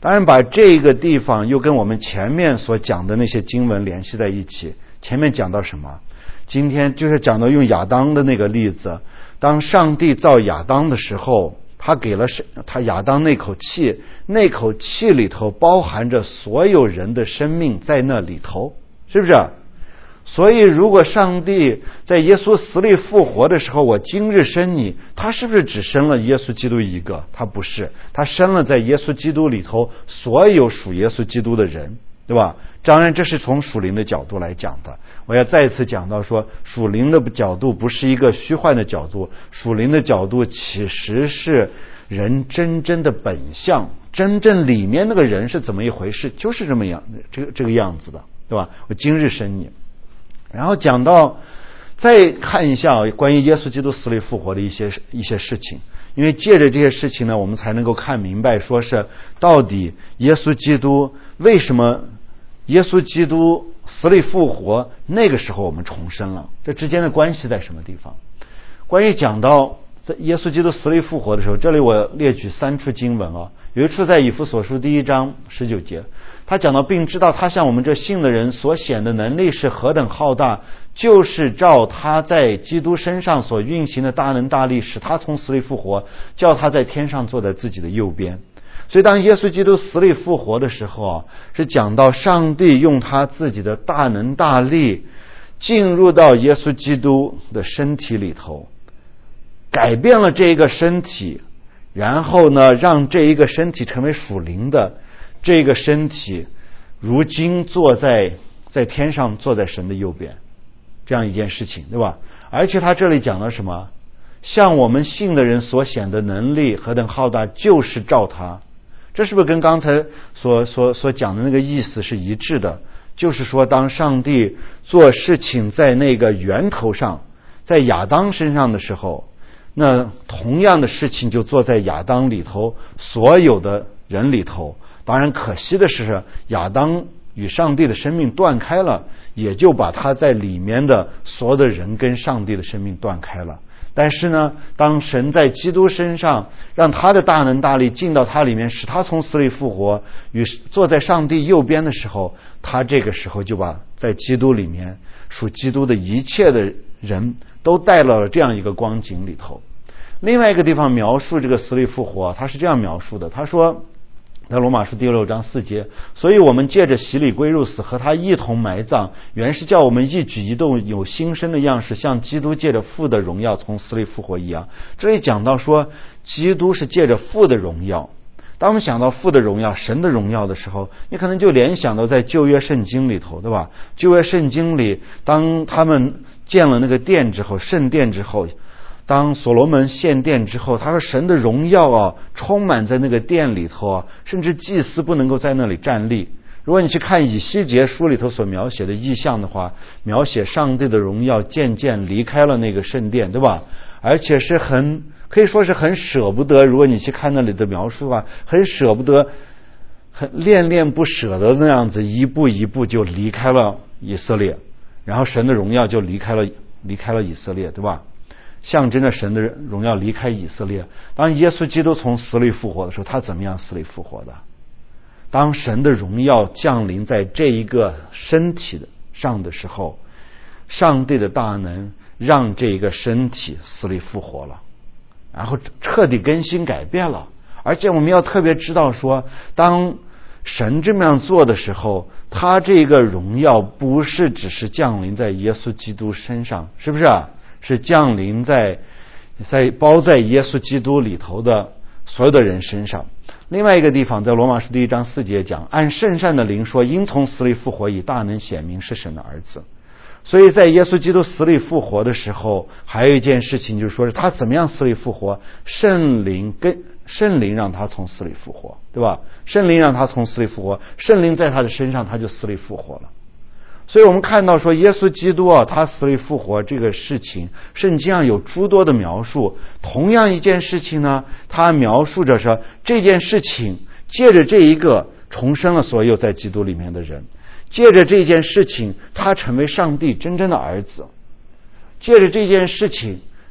当然把这个地方又跟我们前面所讲的那些经文联系在一起。前面讲到什么？今天就是讲到用亚当的那个例子，当上帝造亚当的时候，他给了他亚当那口气，那口气里头包含着所有人的生命在那里头，是不是？所以如果上帝在耶稣死里复活的时候，我今日生你，他是不是只生了耶稣基督一个？他不是，他生了在耶稣基督里头所有属耶稣基督的人，对吧？当然这是从属灵的角度来讲的。我要再一次讲到说，属灵的角度不是一个虚幻的角度，属灵的角度其实是人真正的本相，真正里面那个人是怎么一回事，就是这么样这个样子的，对吧？我今日生你。然后讲到再看一下关于耶稣基督死里复活的一些事情，因为借着这些事情呢，我们才能够看明白说是到底耶稣基督为什么耶稣基督死里复活，那个时候我们重生了，这之间的关系在什么地方。关于讲到在耶稣基督死里复活的时候，这里我列举3处经文啊。有一处在以弗所书1章19节，他讲到并知道他向我们这信的人所显的能力是何等浩大，就是照他在基督身上所运行的大能大力，使他从死里复活，叫他在天上坐在自己的右边。所以当耶稣基督死里复活的时候啊，是讲到上帝用他自己的大能大力进入到耶稣基督的身体里头，改变了这一个身体，然后呢，让这一个身体成为属灵的，这个身体如今坐在天上，坐在神的右边，这样一件事情，对吧？而且他这里讲了什么？向我们信的人所显的能力何等浩大，就是照他。这是不是跟刚才所讲的那个意思是一致的？就是说，当上帝做事情在那个源头上，在亚当身上的时候，那同样的事情就做在亚当里头所有的人里头。当然可惜的是，亚当与上帝的生命断开了，也就把他在里面的所有的人跟上帝的生命断开了。但是呢，当神在基督身上让他的大能大力进到他里面，使他从死里复活，与坐在上帝右边的时候，他这个时候就把在基督里面属基督的一切的人都带到了这样一个光景里头。另外一个地方描述这个死里复活，他是这样描述的，他说在罗马书第6章4节，所以我们借着洗礼归入死，和他一同埋葬，原是叫我们一举一动有新生的样式，像基督借着父的荣耀从死里复活一样。这里讲到说基督是借着父的荣耀。当我们想到父的荣耀，神的荣耀的时候，你可能就联想到在旧约圣经里头，对吧？旧约圣经里，当他们建了那个殿之后，圣殿之后，当所罗门献殿之后，他说神的荣耀啊充满在那个殿里头啊，甚至祭司不能够在那里站立。如果你去看以西结书里头所描写的意象的话，描写上帝的荣耀渐渐离开了那个圣殿，对吧？而且是可以说是很舍不得，如果你去看那里的描述啊，很舍不得，很恋恋不舍的那样子，一步一步就离开了以色列，然后神的荣耀就离开了以色列，对吧？象征着神的荣耀离开以色列。当耶稣基督从死里复活的时候，他怎么样死里复活的？当神的荣耀降临在这一个身体上的时候，上帝的大能让这一个身体死里复活了，然后彻底更新改变了。而且我们要特别知道说，当神这么样做的时候，他这个荣耀不是只是降临在耶稣基督身上，是不是啊？是降临在包在耶稣基督里头的所有的人身上。另外一个地方在罗马书1章4节讲，按圣善的灵说，因从死里复活，以大能显明是神的儿子。所以在耶稣基督死里复活的时候，还有一件事情，就是说是他怎么样死里复活？圣灵让他从死里复活，对吧？圣灵让他从死里复活，圣灵在他的身上，他就死里复活了。所以我们看到说耶稣基督啊，他死里复活这个事情，圣经上有诸多的描述。同样一件事情呢，他描述着说这件事情借着这一个重生了所有在基督里面的人，借着这件事情他成为上帝真正的儿子，借着这件事情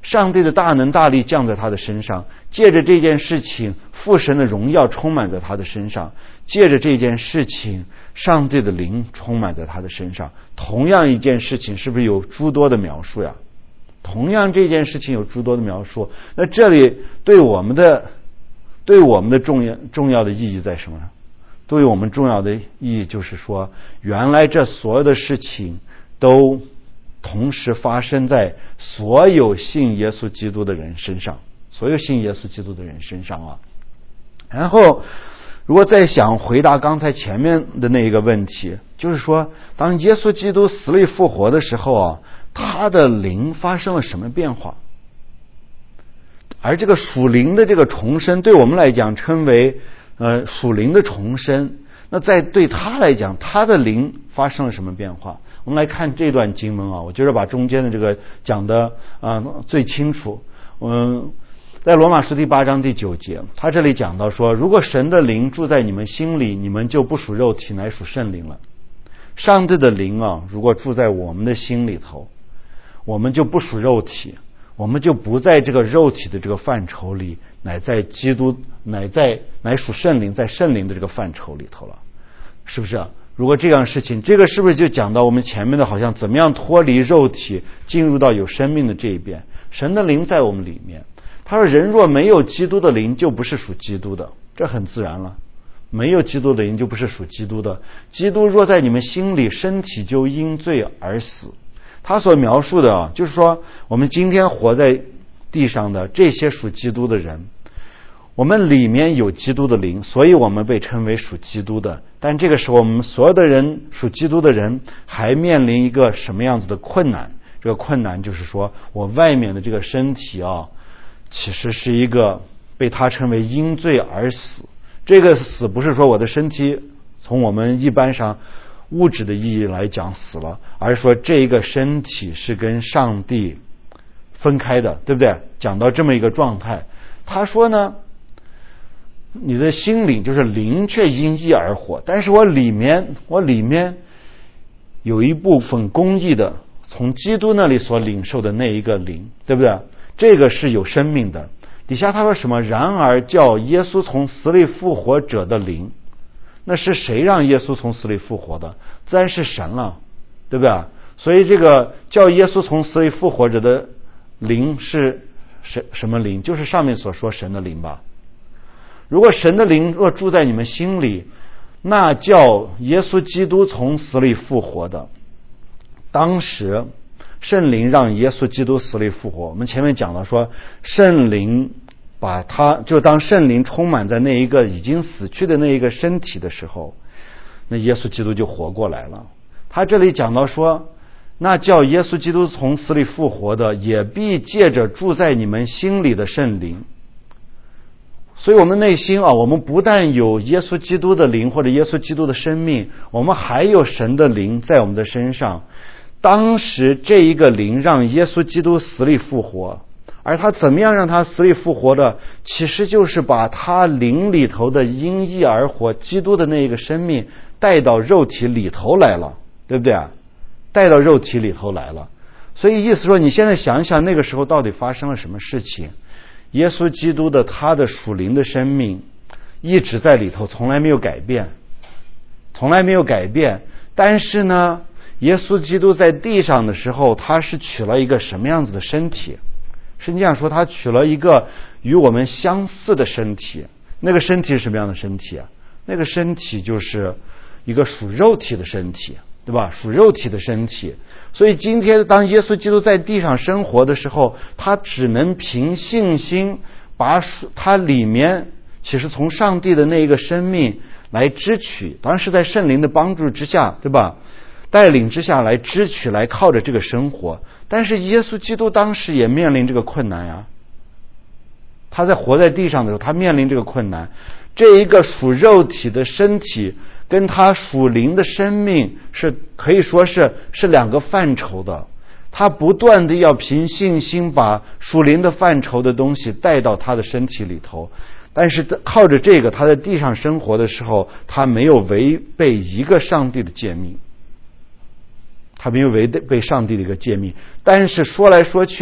上帝的大能大力降在他的身上，借着这件事情，父神的荣耀充满在他的身上，借着这件事情，上帝的灵充满在他的身上。同样一件事情，是不是有诸多的描述呀？同样这件事情有诸多的描述。那这里对我们的重要的意义在什么呢？对于我们重要的意义就是说，原来这所有的事情都同时发生在所有信耶稣基督的人身上，所有信耶稣基督的人身上啊。然后如果再想回答刚才前面的那一个问题，就是说当耶稣基督死里复活的时候啊，他的灵发生了什么变化？而这个属灵的这个重生，对我们来讲称为属灵的重生。那在对他来讲，他的灵发生了什么变化？我们来看这段经文啊，我觉得把中间的这个讲的最清楚。在罗马书第8章第9节，他这里讲到说，如果神的灵住在你们心里，你们就不属肉体，乃属圣灵了。上帝的灵啊，如果住在我们的心里头，我们就不属肉体，我们就不在这个肉体的这个范畴里，乃在基督，乃属圣灵，在圣灵的这个范畴里头了，是不是啊？如果这样事情，这个是不是就讲到我们前面的好像怎么样脱离肉体，进入到有生命的这一边？神的灵在我们里面。他说人若没有基督的灵，就不是属基督的，这很自然了。没有基督的灵就不是属基督的。基督若在你们心里，身体就因罪而死。他所描述的啊，就是说我们今天活在地上的这些属基督的人，我们里面有基督的灵，所以我们被称为属基督的。但这个时候我们所有的人属基督的人还面临一个什么样子的困难？这个困难就是说我外面的这个身体啊，其实是一个被他称为因罪而死。这个死不是说我的身体从我们一般上物质的意义来讲死了，而是说这个身体是跟上帝分开的，对不对？讲到这么一个状态，他说呢，你的心灵就是灵却因义而活，但是我里面有一部分公义的，从基督那里所领受的那一个灵，对不对？这个是有生命的。底下他说什么？然而叫耶稣从死里复活者的灵，那是谁让耶稣从死里复活的？自然是神了，对不对？所以这个叫耶稣从死里复活者的灵是什么灵？就是上面所说神的灵吧。如果神的灵若住在你们心里，那叫耶稣基督从死里复活的。当时圣灵让耶稣基督死里复活。我们前面讲了说，圣灵把他，就当圣灵充满在那一个已经死去的那一个身体的时候，那耶稣基督就活过来了。他这里讲到说，那叫耶稣基督从死里复活的，也必借着住在你们心里的圣灵。所以我们内心啊，我们不但有耶稣基督的灵或者耶稣基督的生命，我们还有神的灵在我们的身上。当时这一个灵让耶稣基督死里复活，而他怎么样让他死里复活的？其实就是把他灵里头的因义而活基督的那一个生命带到肉体里头来了，对不对啊？带到肉体里头来了。所以意思说，你现在想想那个时候到底发生了什么事情？耶稣基督的他的属灵的生命一直在里头，从来没有改变，从来没有改变。但是呢，耶稣基督在地上的时候，他是取了一个什么样子的身体？圣经上说他取了一个与我们相似的身体。那个身体是什么样的身体啊？那个身体就是一个属肉体的身体，对吧？属肉体的身体。所以今天当耶稣基督在地上生活的时候，他只能凭信心把他里面其实从上帝的那一个生命来支取，当然是在圣灵的帮助之下，对吧？带领之下来支取，来靠着这个生活。但是耶稣基督当时也面临这个困难呀。他在活在地上的时候，他面临这个困难。这一个属肉体的身体跟他属灵的生命是可以说是两个范畴的。他不断的要凭信心把属灵的范畴的东西带到他的身体里头，但是靠着这个，他在地上生活的时候，他没有违背一个上帝的诫命，他没有违背上帝的一个诫命。但是说来说去，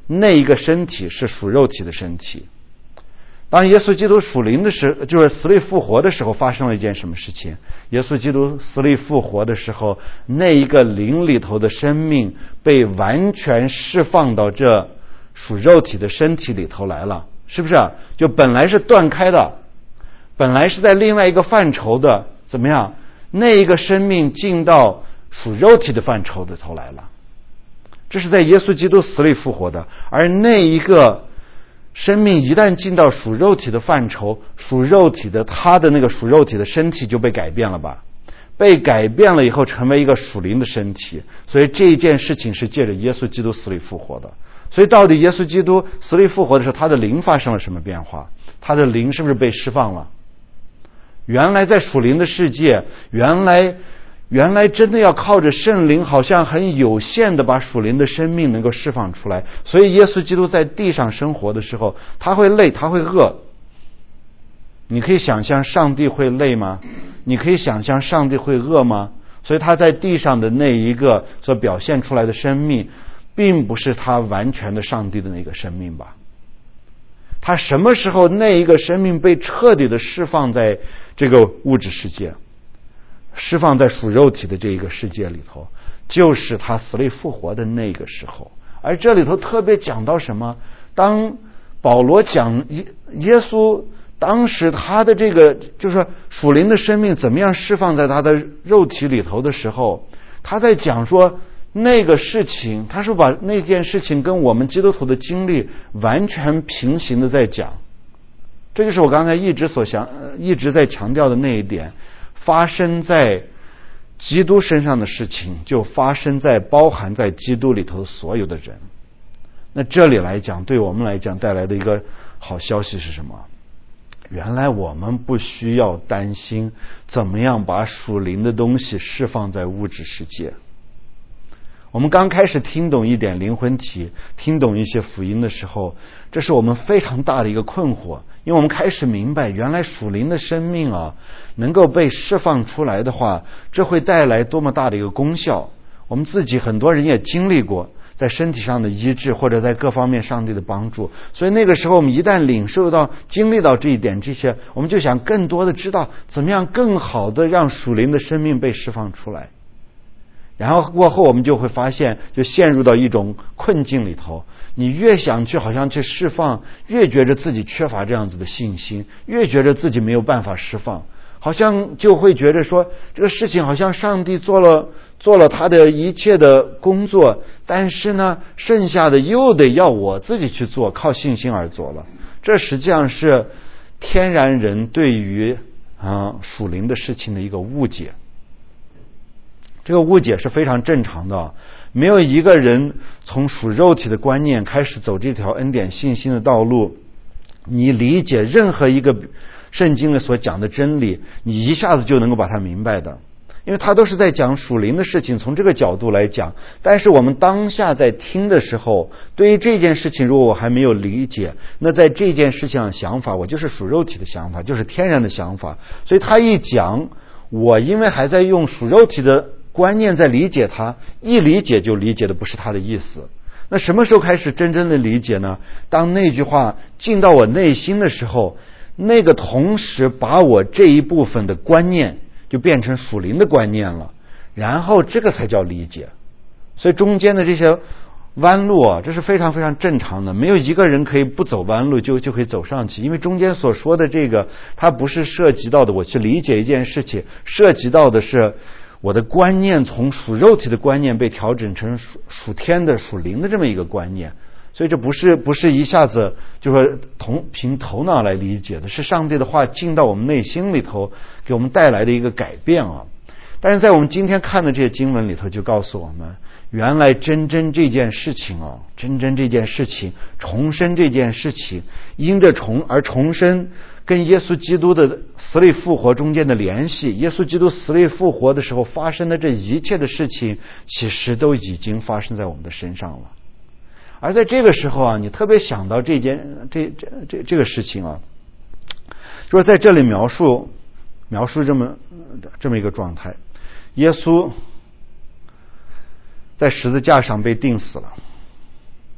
那一个身体是属肉体的身体。当耶稣基督属灵的时候，就是死里复活的时候，发生了一件什么事情？耶稣基督死里复活的时候，那一个灵里头的生命被完全释放到这属肉体的身体里头来了，是不是？就本来是断开的，本来是在另外一个范畴的，怎么样？那一个生命进到属肉体的范畴里头来了。这是在耶稣基督死里复活的，而那一个生命一旦进到属肉体的范畴，属肉体的他的那个属肉体的身体就被改变了吧？被改变了以后成为一个属灵的身体，所以这一件事情是借着耶稣基督死里复活的。所以到底耶稣基督死里复活的时候，他的灵发生了什么变化？他的灵是不是被释放了？原来在属灵的世界，原来真的要靠着圣灵，好像很有限的把属灵的生命能够释放出来。所以耶稣基督在地上生活的时候，他会累，他会饿。你可以想象上帝会累吗？你可以想象上帝会饿吗？所以他在地上的那一个所表现出来的生命，并不是他完全的上帝的那个生命吧？他什么时候那一个生命被彻底的释放在这个物质世界，释放在属肉体的这一个世界里头，就是他死里复活的那个时候。而这里头特别讲到什么？当保罗讲耶稣当时他的这个就是属灵的生命怎么样释放在他的肉体里头的时候，他在讲说那个事情，他是把那件事情跟我们基督徒的经历完全平行的在讲。这就是我刚才一直在强调的那一点，发生在基督身上的事情，就发生在包含在基督里头所有的人。那这里来讲，对我们来讲带来的一个好消息是什么？原来我们不需要担心怎么样把属灵的东西释放在物质世界。我们刚开始听懂一点灵魂体，听懂一些福音的时候，这是我们非常大的一个困惑，因为我们开始明白，原来属灵的生命啊，能够被释放出来的话，这会带来多么大的一个功效。我们自己很多人也经历过在身体上的医治，或者在各方面上帝的帮助，所以那个时候我们一旦领受到经历到这一点，这些我们就想更多的知道怎么样更好的让属灵的生命被释放出来。然后过后我们就会发现，就陷入到一种困境里头，你越想去好像去释放，越觉得自己缺乏这样子的信心，越觉得自己没有办法释放，好像就会觉得说这个事情好像上帝做了他的一切的工作，但是呢剩下的又得要我自己去做，靠信心而做了。这实际上是天然人对于属灵的事情的一个误解。这个误解是非常正常的，没有一个人从属肉体的观念开始走这条恩典信心的道路，你理解任何一个圣经里所讲的真理，你一下子就能够把它明白的，因为它都是在讲属灵的事情，从这个角度来讲。但是我们当下在听的时候，对于这件事情如果我还没有理解，那在这件事情上的想法，我就是属肉体的想法，就是天然的想法。所以他一讲，我因为还在用属肉体的观念在理解它，一理解就理解的不是他的意思。那什么时候开始真正的理解呢？当那句话进到我内心的时候，那个同时把我这一部分的观念就变成属灵的观念了，然后这个才叫理解。所以中间的这些弯路啊，这是非常非常正常的，没有一个人可以不走弯路就可以走上去，因为中间所说的这个，它不是涉及到的我去理解一件事情，涉及到的是我的观念从属肉体的观念被调整成属天的属灵的这么一个观念。所以这不是一下子就说凭头脑来理解的，是上帝的话进到我们内心里头给我们带来的一个改变啊。但是在我们今天看的这些经文里头就告诉我们，原来真这件事情啊，真这件事情，重生这件事情，因着重生跟耶稣基督的死里复活中间的联系，耶稣基督死里复活的时候发生的这一切的事情，其实都已经发生在我们的身上了。而在这个时候啊，你特别想到这个事情啊，就是在这里描述这么一个状态，耶稣在十字架上被钉死了，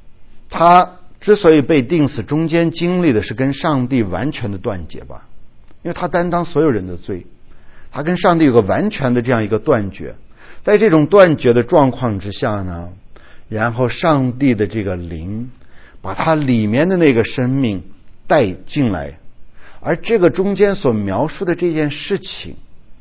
他之所以被钉死，中间经历的是跟上帝完全的断绝吧，因为他担当所有人的罪，他跟上帝有个完全的这样一个断绝。在这种断绝的状况之下呢，然后上帝的这个灵把他里面的那个生命带进来，而这个中间所描述的这件事情，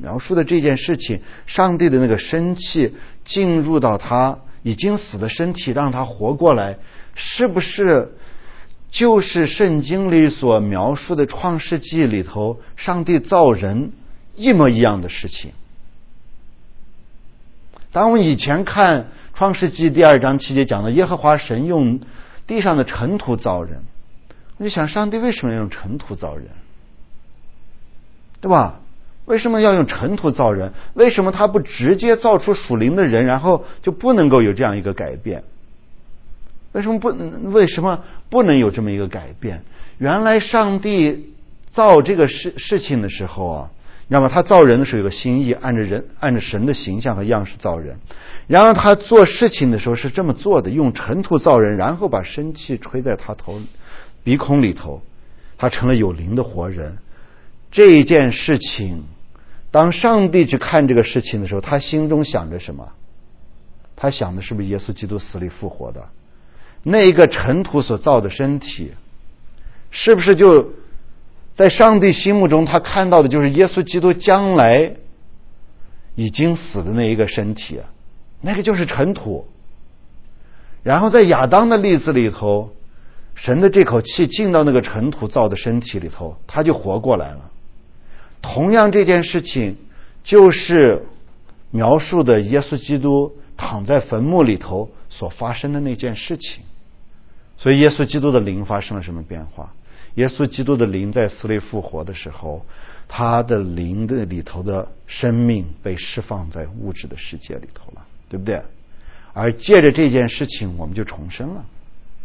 上帝的那个生气进入到他已经死的身体，让他活过来，是不是就是圣经里所描述的创世纪里头上帝造人一模一样的事情？当我们以前看创世纪第2章7节讲的耶和华神用地上的尘土造人，我就想上帝为什么要用尘土造人，对吧？为什么要用尘土造人？为什么他不直接造出属灵的人，然后就不能够有这样一个改变？为什么不能有这么一个改变？原来上帝造这个事情的时候啊，那么他造人的时候有个心意，按着神的形象和样式造人。然后他做事情的时候是这么做的，用尘土造人，然后把生气吹在他鼻孔里头，他成了有灵的活人。这件事情，当上帝去看这个事情的时候，他心中想着什么？他想的是不是耶稣基督死里复活的那一个尘土所造的身体，是不是就在上帝心目中他看到的就是耶稣基督将来已经死的那一个身体，那个就是尘土。然后在亚当的例子里头，神的这口气进到那个尘土造的身体里头，他就活过来了。同样这件事情就是描述的耶稣基督躺在坟墓里头所发生的那件事情。所以耶稣基督的灵发生了什么变化？耶稣基督的灵在死里复活的时候，他的灵的里头的生命被释放在物质的世界里头了，对不对？而借着这件事情我们就重生了，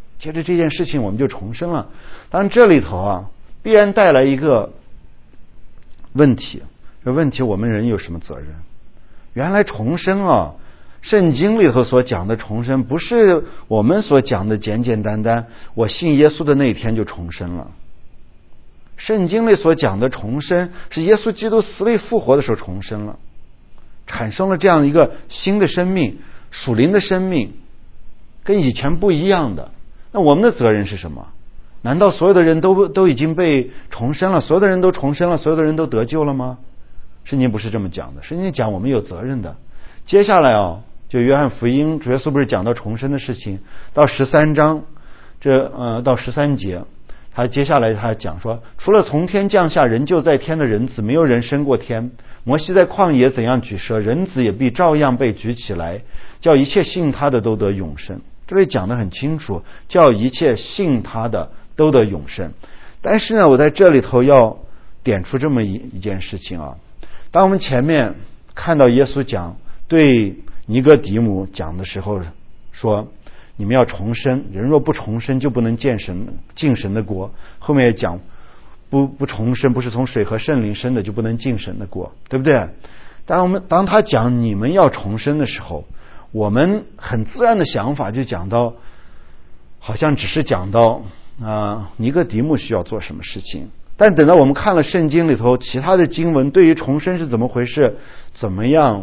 当然这里头啊必然带来一个问题，这问题我们人有什么责任？原来重生啊，圣经里头所讲的重生不是我们所讲的简简单单我信耶稣的那一天就重生了。圣经里所讲的重生是耶稣基督死里复活的时候重生了，产生了这样一个新的生命，属灵的生命，跟以前不一样的。那我们的责任是什么？难道所有的人都已经被重生了，所有的人都重生了，所有的人都得救了吗？圣经不是这么讲的，圣经讲我们有责任的。接下来就约翰福音主耶稣不是讲到重生的事情，到13章到13节，他接下来他讲说，除了从天降下人就在天的人子，没有人升过天。摩西在旷野怎样举蛇，人子也必照样被举起来，叫一切信他的都得永生。这里讲得很清楚，叫一切信他的都得永生。但是呢，我在这里头要点出这么一件事情啊。当我们前面看到耶稣讲对尼哥底母讲的时候说，你们要重生，人若不重生就不能进神的国。后面也讲不重生，不是从水和圣灵生的就不能进神的国，对不对？当他讲你们要重生的时候，我们很自然的想法就讲到，好像只是讲到尼哥底母需要做什么事情。但等到我们看了圣经里头其他的经文，对于重生是怎么回事，怎么样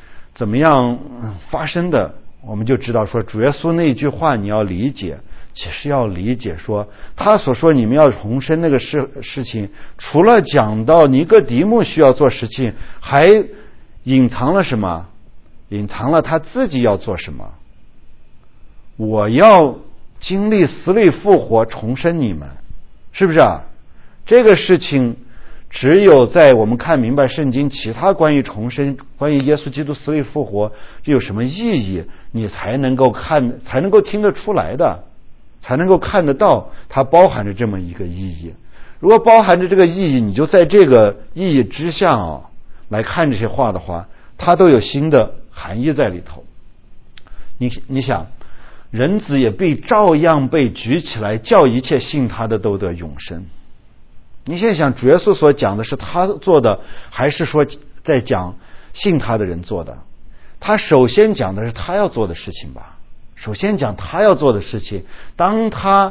发生的，我们就知道说主耶稣那句话你要理解，其实要理解说他所说你们要重生那个事情，除了讲到尼哥底母需要做事情，还隐藏了什么？隐藏了他自己要做什么。我要经历死里复活重生你们，是不是啊？这个事情只有在我们看明白圣经其他关于重生，关于耶稣基督死里复活这有什么意义，你才能够听得出来的，才能够看得到它包含着这么一个意义。如果包含着这个意义，你就在这个意义之下来看这些话的话，它都有新的含义在里头。你想，人子也必照样被举起来，叫一切信他的都得永生。你现在想，主耶稣所讲的是他做的，还是说在讲信他的人做的？他首先讲的是他要做的事情吧， 首先讲他要做的事情。当他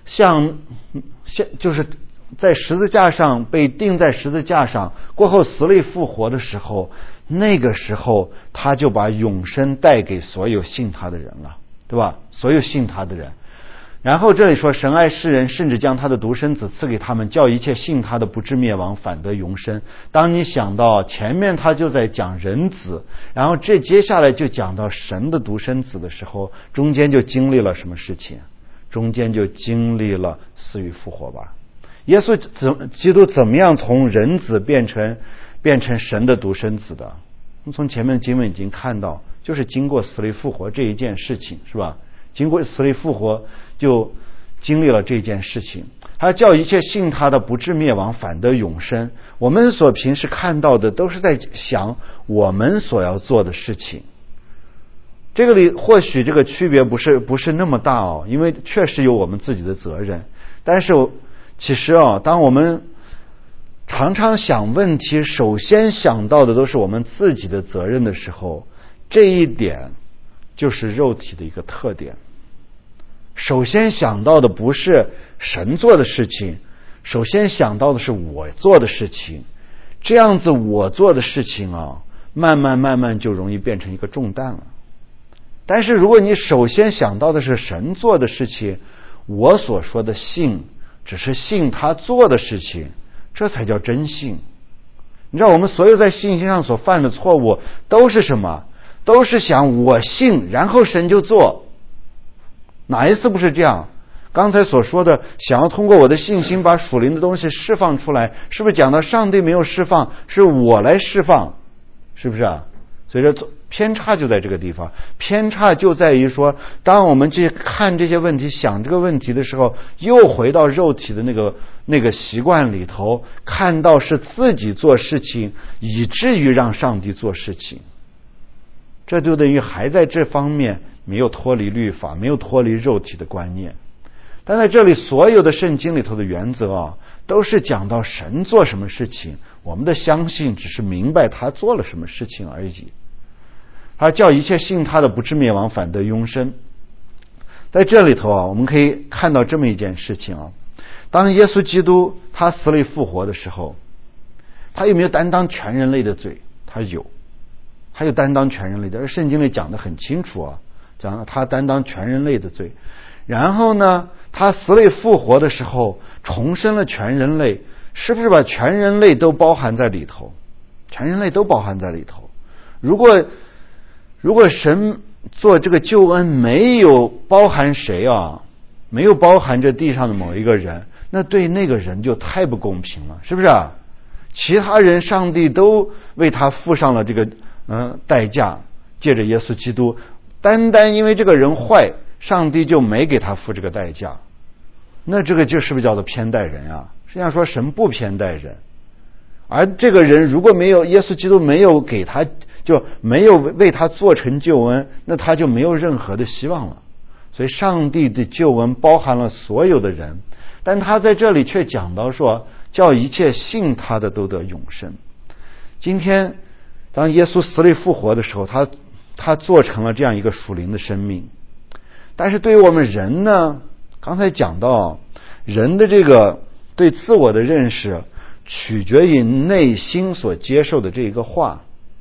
就是在十字架上被钉在十字架上过后死里复活的时候，那个时候他就把永生带给所有信他的人了，对吧？所有信他的人。然后这里说神爱世人，甚至将他的独生子赐给他们，叫一切信他的不至灭亡，反得永生。当你想到前面他就在讲人子，然后这接下来就讲到神的独生子的时候，中间就经历了什么事情？中间就经历了死与复活吧。耶稣基督怎么样从人子变成神的独生子的？我们从前面经文已经看到，就是经过死里复活这一件事情，是吧？经过死里复活就经历了这件事情，他叫一切信他的不至灭亡，反得永生。我们所平时看到的都是在想我们所要做的事情，这个里或许这个区别不是那么大哦，因为确实有我们自己的责任。但是其实当我们常常想问题，首先想到的都是我们自己的责任的时候，这一点就是肉体的一个特点。首先想到的不是神做的事情，首先想到的是我做的事情。这样子我做的事情慢慢就容易变成一个重担了。但是如果你首先想到的是神做的事情，我所说的信只是信他做的事情，这才叫真信。你知道我们所有在信心上所犯的错误都是什么？都是想我信，然后神就做。哪一次不是这样？刚才所说的想要通过我的信心把属灵的东西释放出来，是不是讲到上帝没有释放，是我来释放？是不是啊？所以说偏差就在这个地方，偏差就在于说，当我们去看这些问题，想这个问题的时候，又回到肉体的那个习惯里头，看到是自己做事情，以至于让上帝做事情。这就等于还在这方面没有脱离律法，没有脱离肉体的观念。但在这里所有的圣经里头的原则都是讲到神做什么事情，我们的相信只是明白他做了什么事情而已。他叫一切信他的不至灭亡，反得永生。在这里头我们可以看到这么一件事情当耶稣基督他死里复活的时候，他有没有担当全人类的罪？他有担当全人类的，而圣经里讲得很清楚讲他担当全人类的罪。然后呢，他死里复活的时候重生了全人类，是不是把全人类都包含在里头？全人类都包含在里头。如果神做这个救恩没有包含谁没有包含这地上的某一个人，那对那个人就太不公平了，是不是其他人上帝都为他付上了这个代价，借着耶稣基督，单因为这个人坏，上帝就没给他付这个代价。那这个就是不是叫做偏待人实际上说神不偏待人，而这个人如果没有耶稣基督没有给他，就没有为他做成救恩，那他就没有任何的希望了。所以上帝的救恩包含了所有的人，但他在这里却讲到说，叫一切信他的都得永生。今天当耶稣死里复活的时候，他做成了这样一个属灵的生命。但是对于我们人呢，刚才讲到人的这个对自我的认识取决于内心所接受的这一个话，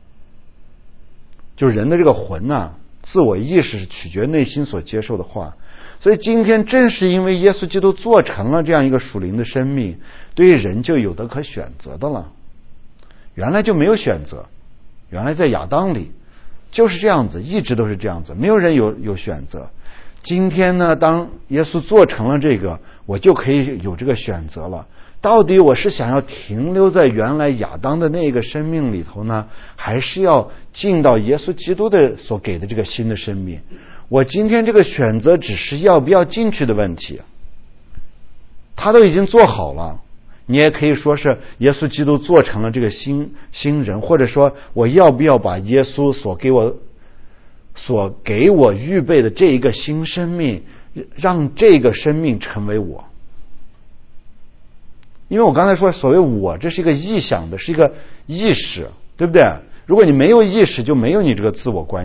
就人的这个魂自我意识是取决内心所接受的话。所以今天正是因为耶稣基督做成了这样一个属灵的生命，对于人就有的可选择的了。原来就没有选择，原来在亚当里就是这样子，一直都是这样子，没有人有选择。今天呢，当耶稣做成了这个，我就可以有这个选择了。到底我是想要停留在原来亚当的那个生命里头呢，还是要进到耶稣基督的所给的这个新的生命？我今天这个选择只是要不要进去的问题，他都已经做好了。你也可以说是耶稣基督做成了这个新人，或者说我要不要把耶稣所给我预备的这一个新生命，让这个生命成为我。因为我刚才说所谓我，这是一个臆想的，是一个意识，对不对？如果你没有意识，就没有你这个自我观念。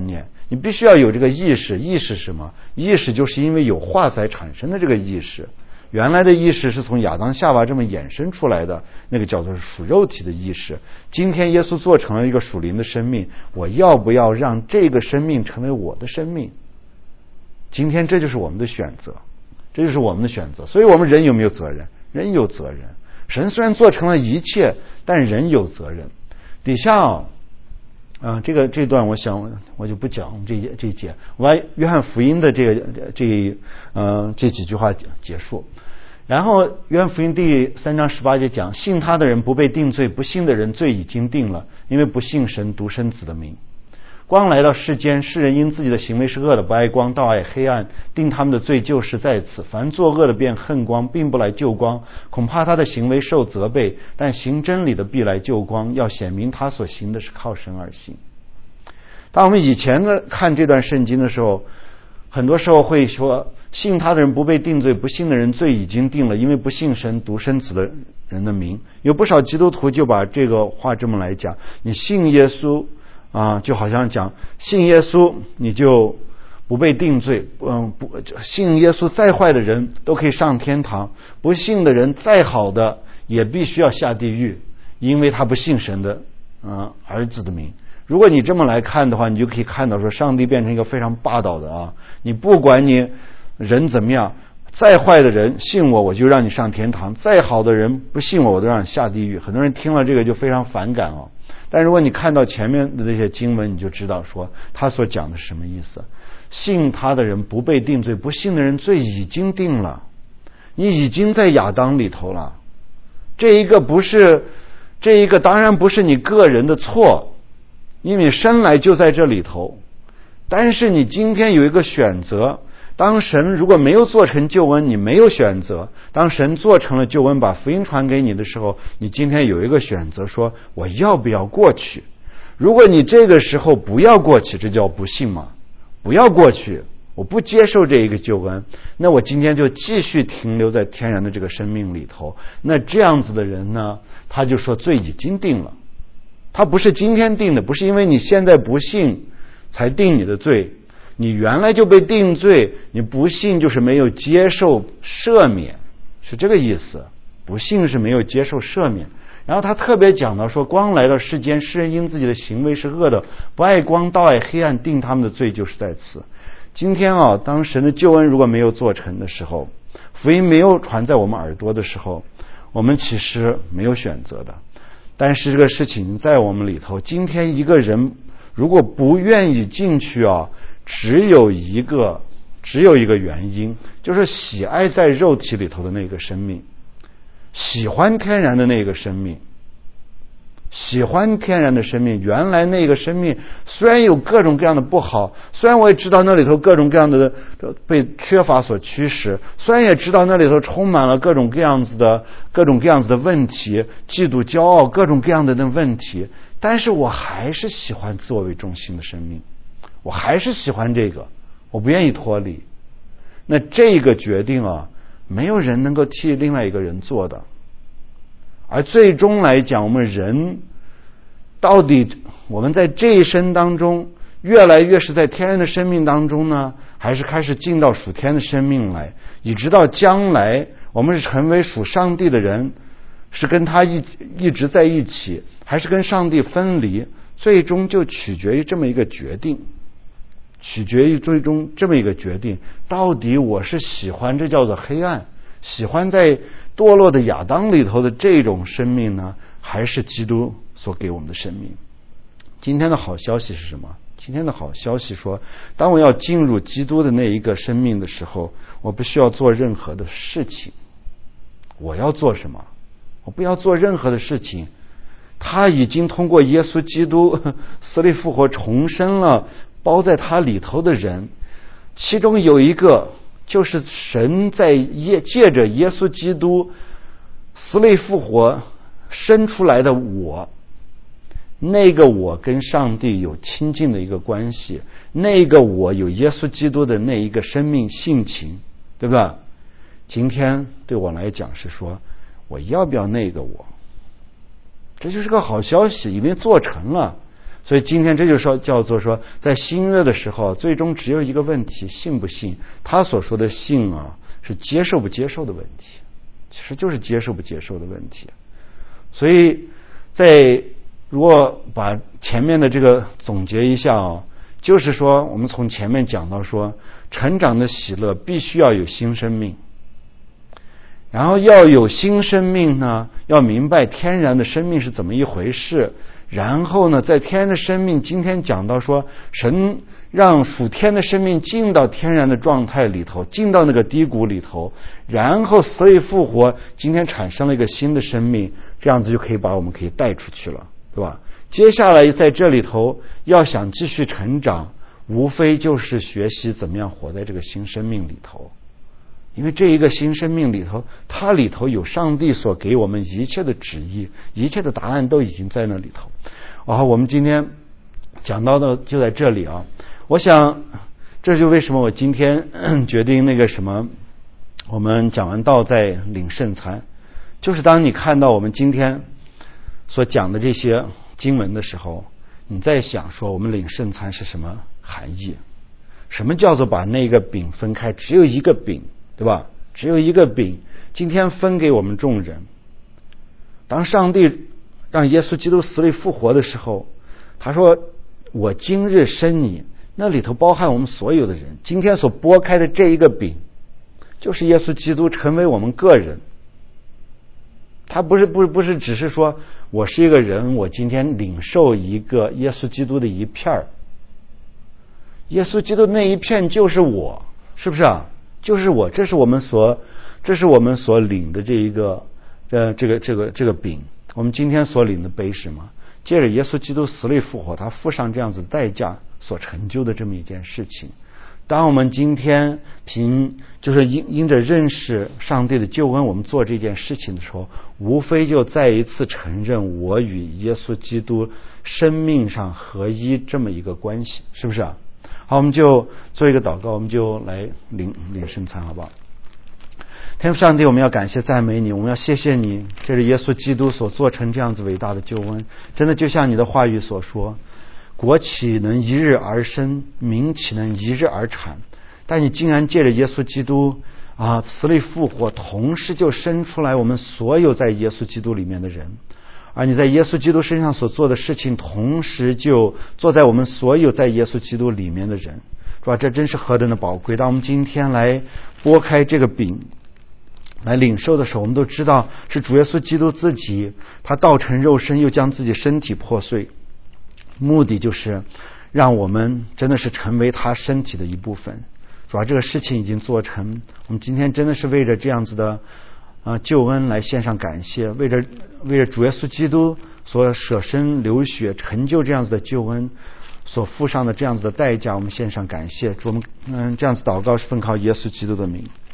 你必须要有这个意识。意识是什么？意识就是因为有话才产生的这个意识。原来的意识是从亚当夏娃这么衍生出来的，那个叫做属肉体的意识。今天耶稣做成了一个属灵的生命，我要不要让这个生命成为我的生命？今天这就是我们的选择，这就是我们的选择。所以我们人有没有责任？人有责任。神虽然做成了一切，但人有责任。底下这段我想我就不讲这一节，我把约翰福音的这几句话结束。然后约翰福音第3章18节讲，信他的人不被定罪，不信的人罪已经定了，因为不信神独生子的名。光来到世间，世人因自己的行为是恶的，不爱光，倒爱黑暗，定他们的罪就是在此。凡作恶的便恨光，并不来救光，恐怕他的行为受责备。但行真理的必来救光，要显明他所行的是靠神而行。当我们以前的看这段圣经的时候，很多时候会说，信他的人不被定罪，不信的人罪已经定了，因为不信神独生子的人的名。有不少基督徒就把这个话这么来讲，你信耶稣就好像讲信耶稣你就不被定罪，信耶稣再坏的人都可以上天堂，不信的人再好的也必须要下地狱，因为他不信神的儿子的名。如果你这么来看的话，你就可以看到说，上帝变成一个非常霸道的你不管你人怎么样，再坏的人信我就让你上天堂，再好的人不信我都让你下地狱。很多人听了这个就非常反感但如果你看到前面的那些经文，你就知道说他所讲的是什么意思。信他的人不被定罪，不信的人罪已经定了，你已经在亚当里头了。这一个当然不是你个人的错，因为你生来就在这里头，但是你今天有一个选择。当神如果没有做成救恩，你没有选择；当神做成了救恩，把福音传给你的时候，你今天有一个选择，说我要不要过去。如果你这个时候不要过去，这叫不信嘛？不要过去，我不接受这一个救恩，那我今天就继续停留在天然的这个生命里头。那这样子的人呢，他就说罪已经定了。他不是今天定的，不是因为你现在不信才定你的罪，你原来就被定罪，你不信就是没有接受赦免，是这个意思。不信是没有接受赦免。然后他特别讲到说，光来到世间，世人因自己的行为是恶的，不爱光，倒爱黑暗，定他们的罪就是在此。今天当神的救恩如果没有做成的时候，福音没有传在我们耳朵的时候，我们其实没有选择的。但是这个事情在我们里头，今天一个人如果不愿意进去只有一个原因，就是喜爱在肉体里头的那个生命，喜欢天然的那个生命，喜欢天然的生命。原来那个生命虽然有各种各样的不好，虽然我也知道那里头各种各样的被缺乏所驱使，虽然也知道那里头充满了各种各样子的问题，嫉妒骄傲各种各样的问题，但是我还是喜欢自我为中心的生命，我还是喜欢这个，我不愿意脱离。那这个决定没有人能够替另外一个人做的。而最终来讲，我们人到底我们在这一生当中越来越是在天然的生命当中呢，还是开始进到属天的生命来，以直到将来我们是成为属上帝的人，是跟他一直在一起，还是跟上帝分离，最终就取决于这么一个决定，最终这么一个决定，到底我是喜欢这叫做黑暗，喜欢在堕落的亚当里头的这种生命呢，还是基督所给我们的生命？今天的好消息是什么？今天的好消息说，当我要进入基督的那一个生命的时候，我不需要做任何的事情。我要做什么？我不要做任何的事情。他已经通过耶稣基督死里复活重生了包在他里头的人，其中有一个就是神在借着耶稣基督死里复活生出来的我，那个我跟上帝有亲近的一个关系，那个我有耶稣基督的那一个生命性情，对吧？今天对我来讲是说，我要不要那个我？这就是个好消息，因为做成了。 所以今天这就说叫做说，在新约的时候，最终只有一个问题：信不信？他所说的信啊，是接受不接受的问题，其实就是接受不接受的问题。所以如果把前面的这个总结一下啊，就是说我们从前面讲到说，成长的喜乐必须要有新生命，然后要有新生命呢，要明白天然的生命是怎么一回事。然后呢，在天然的生命，今天讲到说，神让属天的生命进到天然的状态里头，进到那个低谷里头，然后死里复活，今天产生了一个新的生命，这样子就可以把我们可以带出去了，对吧？接下来在这里头要想继续成长，无非就是学习怎么样活在这个新生命里头。因为这一个新生命里头，它里头有上帝所给我们一切的旨意，一切的答案都已经在那里头。然后我们今天讲到的就在这里啊。我想这就为什么我今天决定那个什么，我们讲完道再领圣餐，就是当你看到我们今天所讲的这些经文的时候，你在想说我们领圣餐是什么含义？什么叫做把那个饼分开？只有一个饼，对吧？只有一个饼，今天分给我们众人。当上帝让耶稣基督死里复活的时候，他说我今日生你，那里头包含我们所有的人。今天所拨开的这一个饼，就是耶稣基督成为我们个人。他不是只是说我是一个人，我今天领受一个耶稣基督的一片儿。耶稣基督那一片就是我，是不是啊？就是我，这是我们所领的这一个这个饼。我们今天所领的杯是什么？借着耶稣基督死里复活，他付上这样子代价所成就的这么一件事情。当我们今天就是因着认识上帝的救恩，我们做这件事情的时候，无非就再一次承认我与耶稣基督生命上合一这么一个关系，是不是啊？好，我们就做一个祷告，我们就来领圣餐，好不好？天父上帝，我们要感谢赞美你，我们要谢谢你，这是耶稣基督所做成这样子伟大的救恩。真的就像你的话语所说，国岂能一日而生，民岂能一日而产？但你竟然借着耶稣基督死里复活，同时就生出来我们所有在耶稣基督里面的人。而你在耶稣基督身上所做的事情，同时就做在我们所有在耶稣基督里面的人，是吧？这真是何等的宝贵！当我们今天来拨开这个饼来领受的时候，我们都知道是主耶稣基督自己，他道成肉身，又将自己身体破碎，目的就是让我们真的是成为他身体的一部分。主要这个事情已经做成，我们今天真的是为着这样子的救恩来献上感谢，为着主耶稣基督所舍身流血成就这样子的救恩所付上的这样子的代价，我们献上感谢。主，我们这样子祷告是奉靠耶稣基督的名，